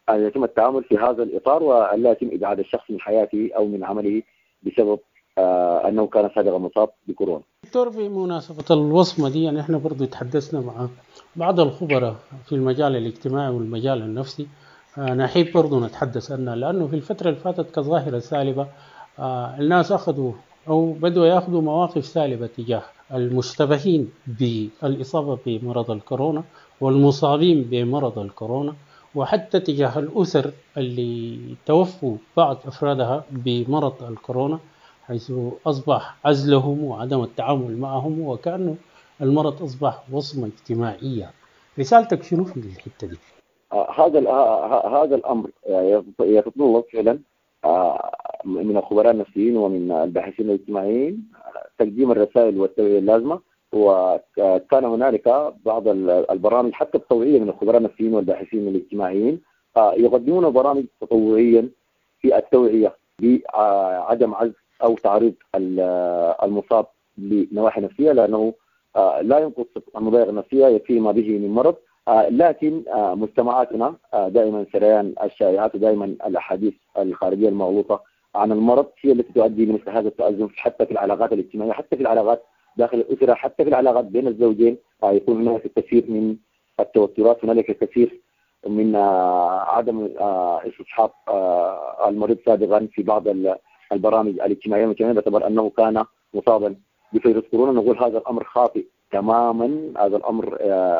أن يتم التعامل في هذا الإطار ولا يتم إبعاد الشخص من حياته أو من عمله بسبب آه أنه كان سابقا مصاب بكورونا. دكتور، في مناسبة الوصمة دي يعني احنا برضو تحدثنا مع بعض الخبراء في المجال الاجتماعي والمجال النفسي. آه نحب برضو نتحدث عنها لأنه في الفترة اللي فاتت كظاهرة سالبة آه الناس أخذوا أو بدوا يأخذوا مواقف سالبة تجاه المشتبهين بالإصابة بمرض الكورونا والمصابين بمرض الكورونا، وحتى تجاه الأسر اللي توفوا بعض أفرادها بمرض الكورونا، حيث أصبح عزلهم وعدم التعامل معهم وكأنه المرض أصبح وصمة اجتماعية. رسالتك شنو في الحتة دي؟ آه هذا آه هذا الأمر يتطلب فعلا آه من الخبراء النفسيين ومن الباحثين الاجتماعيين تقديم الرسائل والتوعية اللازمة، وكان هنالك بعض البرامج حتى التطوعية من الخبراء النفسيين والباحثين الاجتماعيين يقدمون برامج تطوعيا في التوعية بعدم عزل أو تعريض المصاب لنواحي نفسية، لأنه لا ينقص المضايق النفسية يكفي ما به من مرض. لكن مجتمعاتنا دائما سريان الشائعات ودائما الأحاديث الخارجية المغلوطة عن المرض هي التي تؤدي لمثل هذا التأزم حتى في العلاقات الاجتماعية، حتى في العلاقات داخل الأسرة، حتى في العلاقات بين الزوجين يكون هناك الكثير من التوترات، هنالك الكثير من عدم استصحاب المريض سابقا في بعض البرامج الاجتماعية باعتبار أنه كان مصابا بفيروس كورونا. نقول هذا الأمر خاطئ تماما، هذا الأمر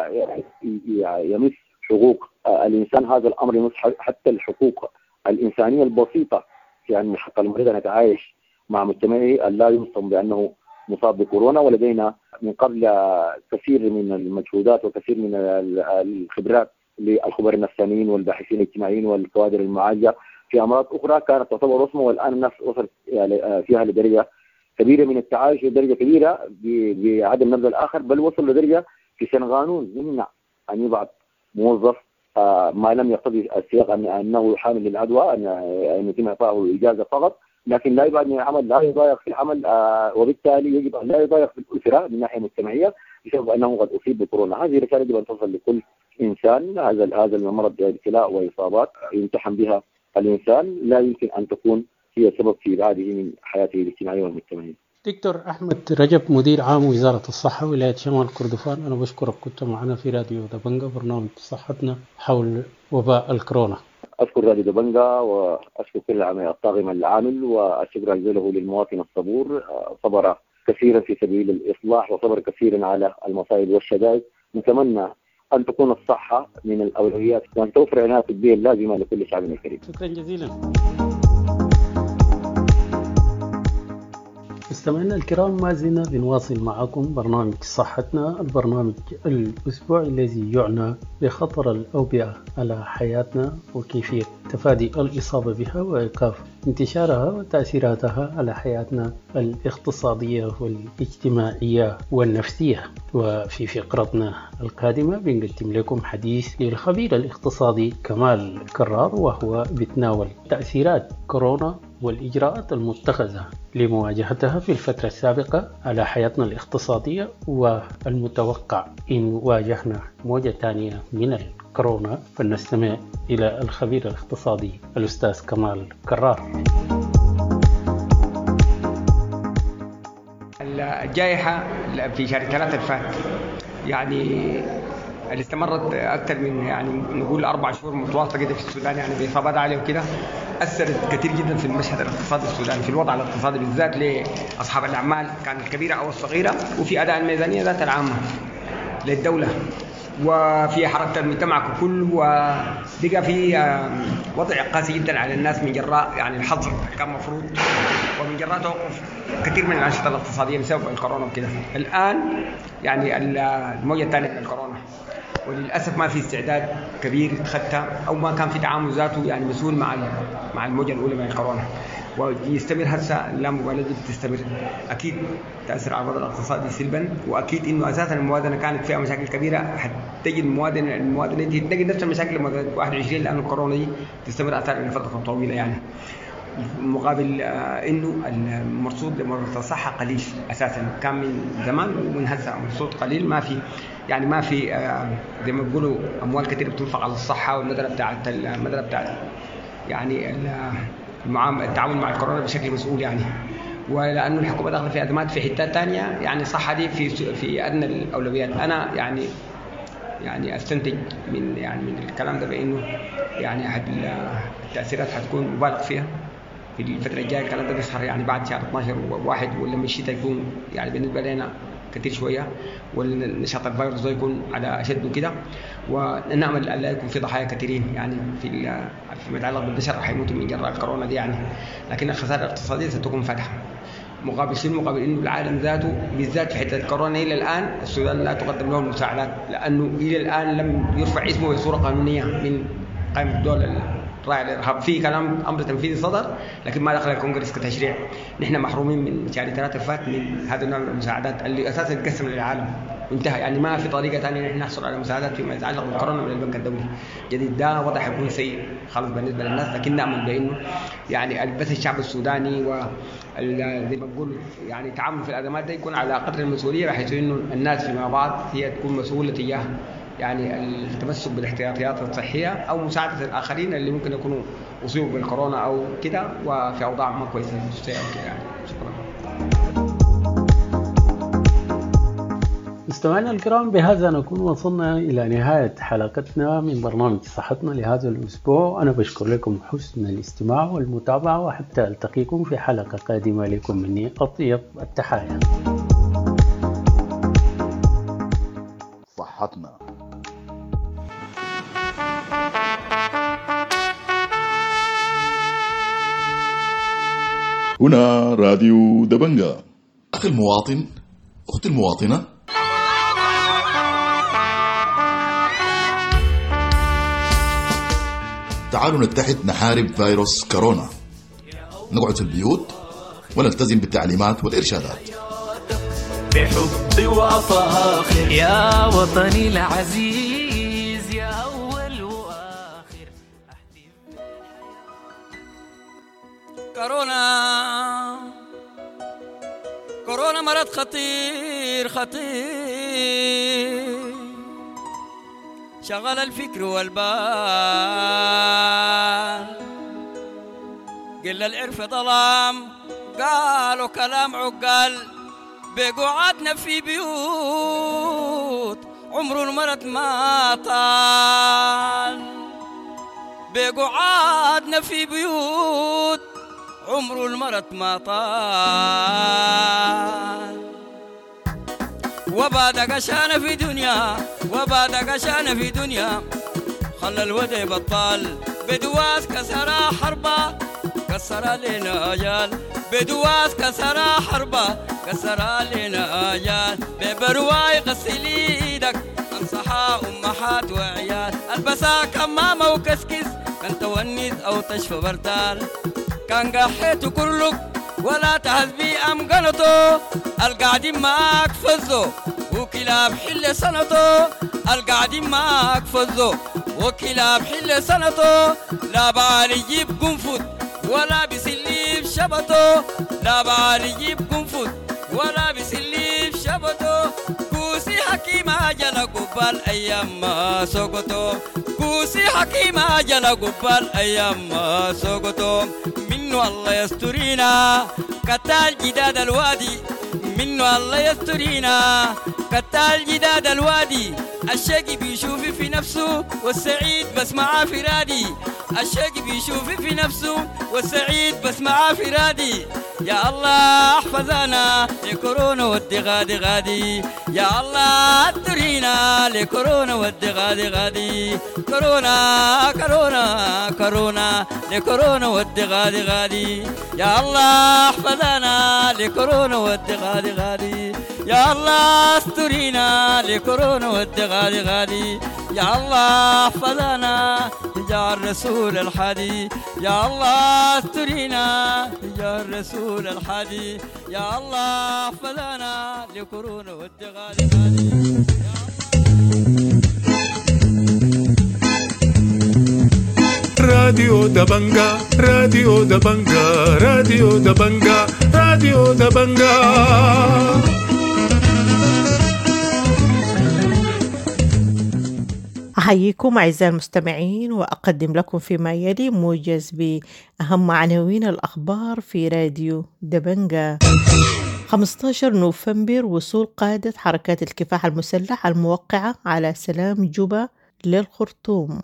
يمس حقوق الإنسان، هذا الأمر يمس حتى الحقوق الإنسانية البسيطة، يعني حق المريض أن يتعايش مع مجتمعه لا يوصم بأنه مصاب بكورونا. ولدينا من قبل كثير من المجهودات وكثير من الخبرات للخبراء النفسانيين والباحثين الاجتماعيين والكوادر المعالجة في أمراض أخرى كانت تعتبر وصمة، والآن الناس وصلت فيها لدرجة كبيرة من التعايش ودرجة كبيرة بعدم نبذ الآخر، بل وصل لدرجة في سنغانون يمنع أن يبعث موظف ما لم يقتضي السياق أنه يحامل للعدوى أن يتم إعطائه إجازة فقط، لكن لا يبعد من العمل، لا يضايق في العمل، وبالتالي يجب أن لا يضايق في الأسرة من ناحية مجتمعية بسبب أنه قد أصيب بكورونا. هذه رسالة يجب أن تصل لكل إنسان. هذا هذا المرض ابتلاء وإصابات يمتحن بها الإنسان، لا يمكن أن تكون هي سبب في إبعاده من حياته الاجتماعية والمجتمعية. دكتور أحمد رجب، مدير عام وزارة الصحة ولاية شمال كردفان، أنا بشكرك، كنت معنا في راديو دبنجة برنامج صحتنا حول وباء الكورونا. أشكر راديو دبنجة وأشكر كل الطاقم العامل وأشكر جزيله للمواطن الصبور، صبر كثيرا في سبيل الإصلاح وصبر كثيرا على المصائب والشدائد. نتمنى أن تكون الصحة من الأولويات وأن توفر عناية الطبية اللازمة لكل شعبنا الكريم. شكرا جزيلا. مستمعينا الكرام، ما زلنا بنواصل معكم برنامج صحتنا، البرنامج الأسبوعي الذي يعنى بخطر الأوبئة على حياتنا وكيفية تفادي الإصابة بها وإيقاف انتشارها وتأثيراتها على حياتنا الاقتصادية والاجتماعية والنفسية. وفي فقرتنا القادمة بنقدم لكم حديث للخبير الاقتصادي كمال كرار، وهو بيتناول تأثيرات كورونا والإجراءات المتخذة لمواجهتها في الفترة السابقة على حياتنا الاقتصادية، والمتوقع إن واجهنا موجة ثانية من الكورونا. فلنستمع إلى الخبير الاقتصادي الأستاذ كمال كرار. الجائحة في شهر ثلاثة الفات يعني اللي استمرت أكثر من يعني نقول أربع شهور متواصلة كده في السودان، يعني بإصابات عالية وكده، أثرت كثير جدا في المشهد الاقتصادي السوداني، في الوضع الاقتصادي بالذات لأصحاب الأعمال كانت الكبيرة أو الصغيرة، وفي أداء الميزانية ذات العامة للدولة، وفي حركة المجتمع ككل، وبقى في وضع قاسي جدا على الناس من جراء يعني الحظر كان مفروض، ومن جراء توقف كثير من الأنشطة الاقتصادية بسبب الكورونا وكده. الآن يعني الموجة الثانية من الكورونا، وللأسف ما في استعداد كبير خدتها أو ما كان في تعامل ذاته يعني مسؤول مع مع الموجة الأولى من الكورونا، ويستمر هسه اللامبالاة بتستمر، أكيد تأثر على الوضع الاقتصادي سلبا، وأكيد إنه أساسا الموازنة كانت فيها مشاكل كبيرة، حتجد الموازنة الموازنة دي تجد نفس المشاكل لمدة واحد وعشرين، لأن الكورونا دي تستمر أثار لفترة طويلة يعني. مقابل انه المرصود لمرضى الصحه قليل اساسا، كان من زمان ومن هسه مرصود قليل، ما في يعني ما في زي ما بيقولوا اموال كثير بتنفق على الصحه والمدرسه بتاعت المدرسه بتاعت يعني التعامل مع الكورونا بشكل مسؤول يعني. ولانه الحكومه داخله في ازمات في حتات ثانيه يعني الصحه دي في في ادنى الاولويات. انا يعني يعني استنتج من يعني من الكلام ده بانه يعني التاثيرات حتكون مبالغ فيها في الفتره الجايه. الكلام ده بيظهر يعني بعد شهر اثناشر وواحد، ولما الشتاء يكون يعني بالنسبه لنا كثير شويه، والنشاط الفيروس ده يكون على اشد كده، ونامل ان لا يكون في ضحايا كثيرين يعني في فيما يتعلق بالبشر حيموتوا من جراء الكورونا دي يعني. لكن الخسائر الاقتصاديه ستكون فاتحه. مقابل شنو؟ مقابل انه العالم ذاته بالذات في حته الكورونا الى الان السودان لا تقدم له المساعدات، لانه الى الان لم يرفع اسمه بصوره قانونيه من قائمه الدول الراعي للارهاب. في كلام امر تنفيذي صدر لكن ما دخل الكونغرس كتشريع. نحن محرومين من شهر ثلاثة فات من هذا النوع من المساعدات اللي اساسا تقسم للعالم وانتهى، يعني ما في طريقه ثانيه نحن نحصل على مساعدات فيما يتعلق بالكورونا من البنك الدولي. جديد ده وضع يكون سيء خالص بالنسبه للناس، لكن نامل بانه يعني بس الشعب السوداني و زي ما بقول يعني تعامل في الازمات ده يكون على قدر المسؤوليه، بحيث انه الناس فيما بعض هي تكون مسؤوله تجاه يعني التمسك بالاحتياطيات الصحيه او مساعده الاخرين اللي ممكن يكونوا اصيبوا بالكورونا او كده وفي اوضاع ما كويسه يعني. شكرا. مستمعينا الكرام، بهذا نكون وصلنا إلى نهاية حلقتنا من برنامج صحتنا لهذا الأسبوع. أنا بشكر لكم حسن الاستماع والمتابعة، وحتى ألتقيكم في حلقة قادمة. لكم مني أطيب التحايا. صحتنا. هنا راديو دبنجة. أخي المواطن، أختي المواطنة، تعالوا نتحد نحارب فيروس كورونا. نقعد في البيوت ونلتزم بالتعليمات والإرشادات. بحب وفاخر يا وطني العزيز يا أول وآخر. كورونا كورونا مرض خطير خطير، شغل الفكر والبال، قل العرف ظلام، قالوا كلام عقال، بقعدنا في بيوت عمر المرض ما طال، بقعدنا في بيوت عمر المرض ما طال. وبعد قشانة في دنيا وبعد قشانة في دنيا، خلى الودي بطال، بدواس كسرى حربة كسرى لنا أجال، بدواس كسرى حربة كسرى لنا أجال، ببرواي غسل ايدك انصحا امهات وعيال، البسا كمامة وكسكس كان تونس او تشفى برتال، كان قحيت كلك ولا تهز بي ام قنطو، القاعدين معاك فزوا وكلاب حل سنطو، القاعدين معاك فزوا وكلاب حل سنطو، لا بعالي يجيب قنفذ ولا بسليب شبطو، لا بعالي يجيب قنفذ ولا بسليب شبطو، كوسي حكيمة جل قبال أيام ما سقطو، كوسي حكيمة جل قبال أيام ما سقطو، منه الله يسترينا قتال جداد الوادي، منه الله يسترينا قتال جداد الوادي، الشقي بيشوف في نفسه والسعيد بس معاه فرادي، الشقي بيشوف في نفسه والسعيد بس معاه فرادي، يا الله احفظنا لكورونا ودي غادي غادي، يا الله استرينا لكورونا ودي غادي غادي، كورونا كورونا كورونا لكورونا ودي غادي غادي، يا الله احفظنا لكورونا ودي غادي غادي، يا الله استرينا لكورونا ودي غادي غادي، يا الله احفظنا يا الرسول الحادي، يا الله استرينا يا الرسول الحادي، يا الله احفظنا لكورونا ودي غادي غادي. راديو راديو دبنجا راديو دبنجا راديو دبنجا راديو دبنجا. أحييكم أعزائي المستمعين وأقدم لكم فيما يلي موجز بأهم عناوين الأخبار في راديو دبنجا. خمسة عشر نوفمبر وصول قادة حركات الكفاح المسلح الموقعة على سلام جوبا للخرطوم.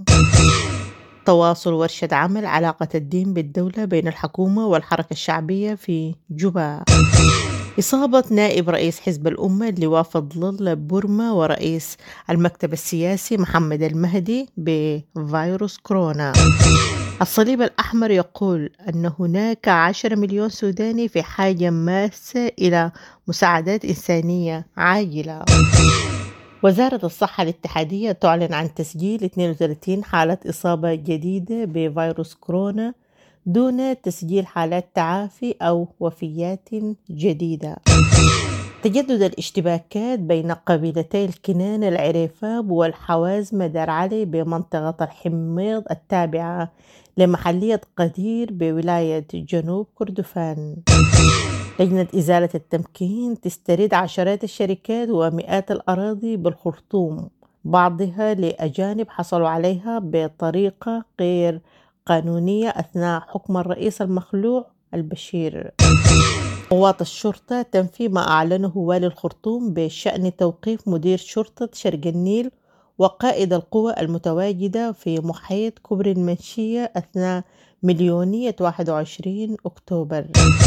تواصل ورشة عمل علاقة الدين بالدولة بين الحكومة والحركة الشعبية في جوبا. إصابة نائب رئيس حزب الأمة اللواء فضل الله بورما ورئيس المكتب السياسي محمد المهدي بفيروس كورونا. الصليب الأحمر يقول أن هناك عشرة مليون سوداني في حاجة ماسة إلى مساعدات إنسانية عاجلة. وزارة الصحة الاتحادية تعلن عن تسجيل اثنين وثلاثين حالة إصابة جديدة بفيروس كورونا دون تسجيل حالات تعافي أو وفيات جديدة. تجدد الاشتباكات بين قبيلتي الكنان العريفاب والحوازمة دار علي بمنطقة الحميض التابعة لمحلية قدير بولاية جنوب كردفان. لجنة إزالة التمكين تسترد عشرات الشركات ومئات الأراضي بالخرطوم، بعضها لأجانب حصلوا عليها بطريقة غير قانونية أثناء حكم الرئيس المخلوع البشير. قوات الشرطة تنفي ما أعلنه والي الخرطوم بشأن توقيف مدير شرطة شرق النيل وقائد القوى المتواجدة في محيط كبر المنشية أثناء مليونية واحد وعشرين أكتوبر.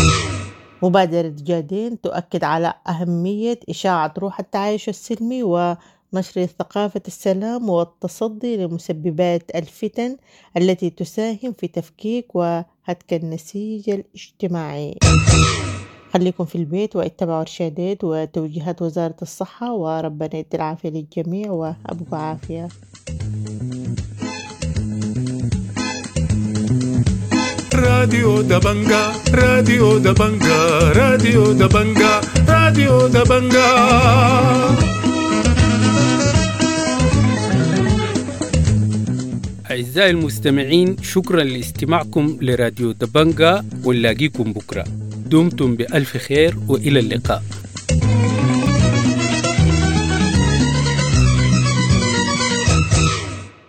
مبادرة جادين تؤكد على أهمية إشاعة روح التعايش السلمي ونشر ثقافة السلام والتصدي لمسببات الفتن التي تساهم في تفكيك وهتك النسيج الاجتماعي. خليكم في البيت واتبعوا إرشادات وتوجيهات وزارة الصحة، وربنا يدي العافية للجميع وأبوكم عافية. راديو دبنجا راديو دبنجا راديو دبنجا راديو دبنجا. أعزائي المستمعين، شكرا لاستماعكم لراديو دبنجا، ونلاقيكم بكرة. دمتم بألف خير وإلى اللقاء.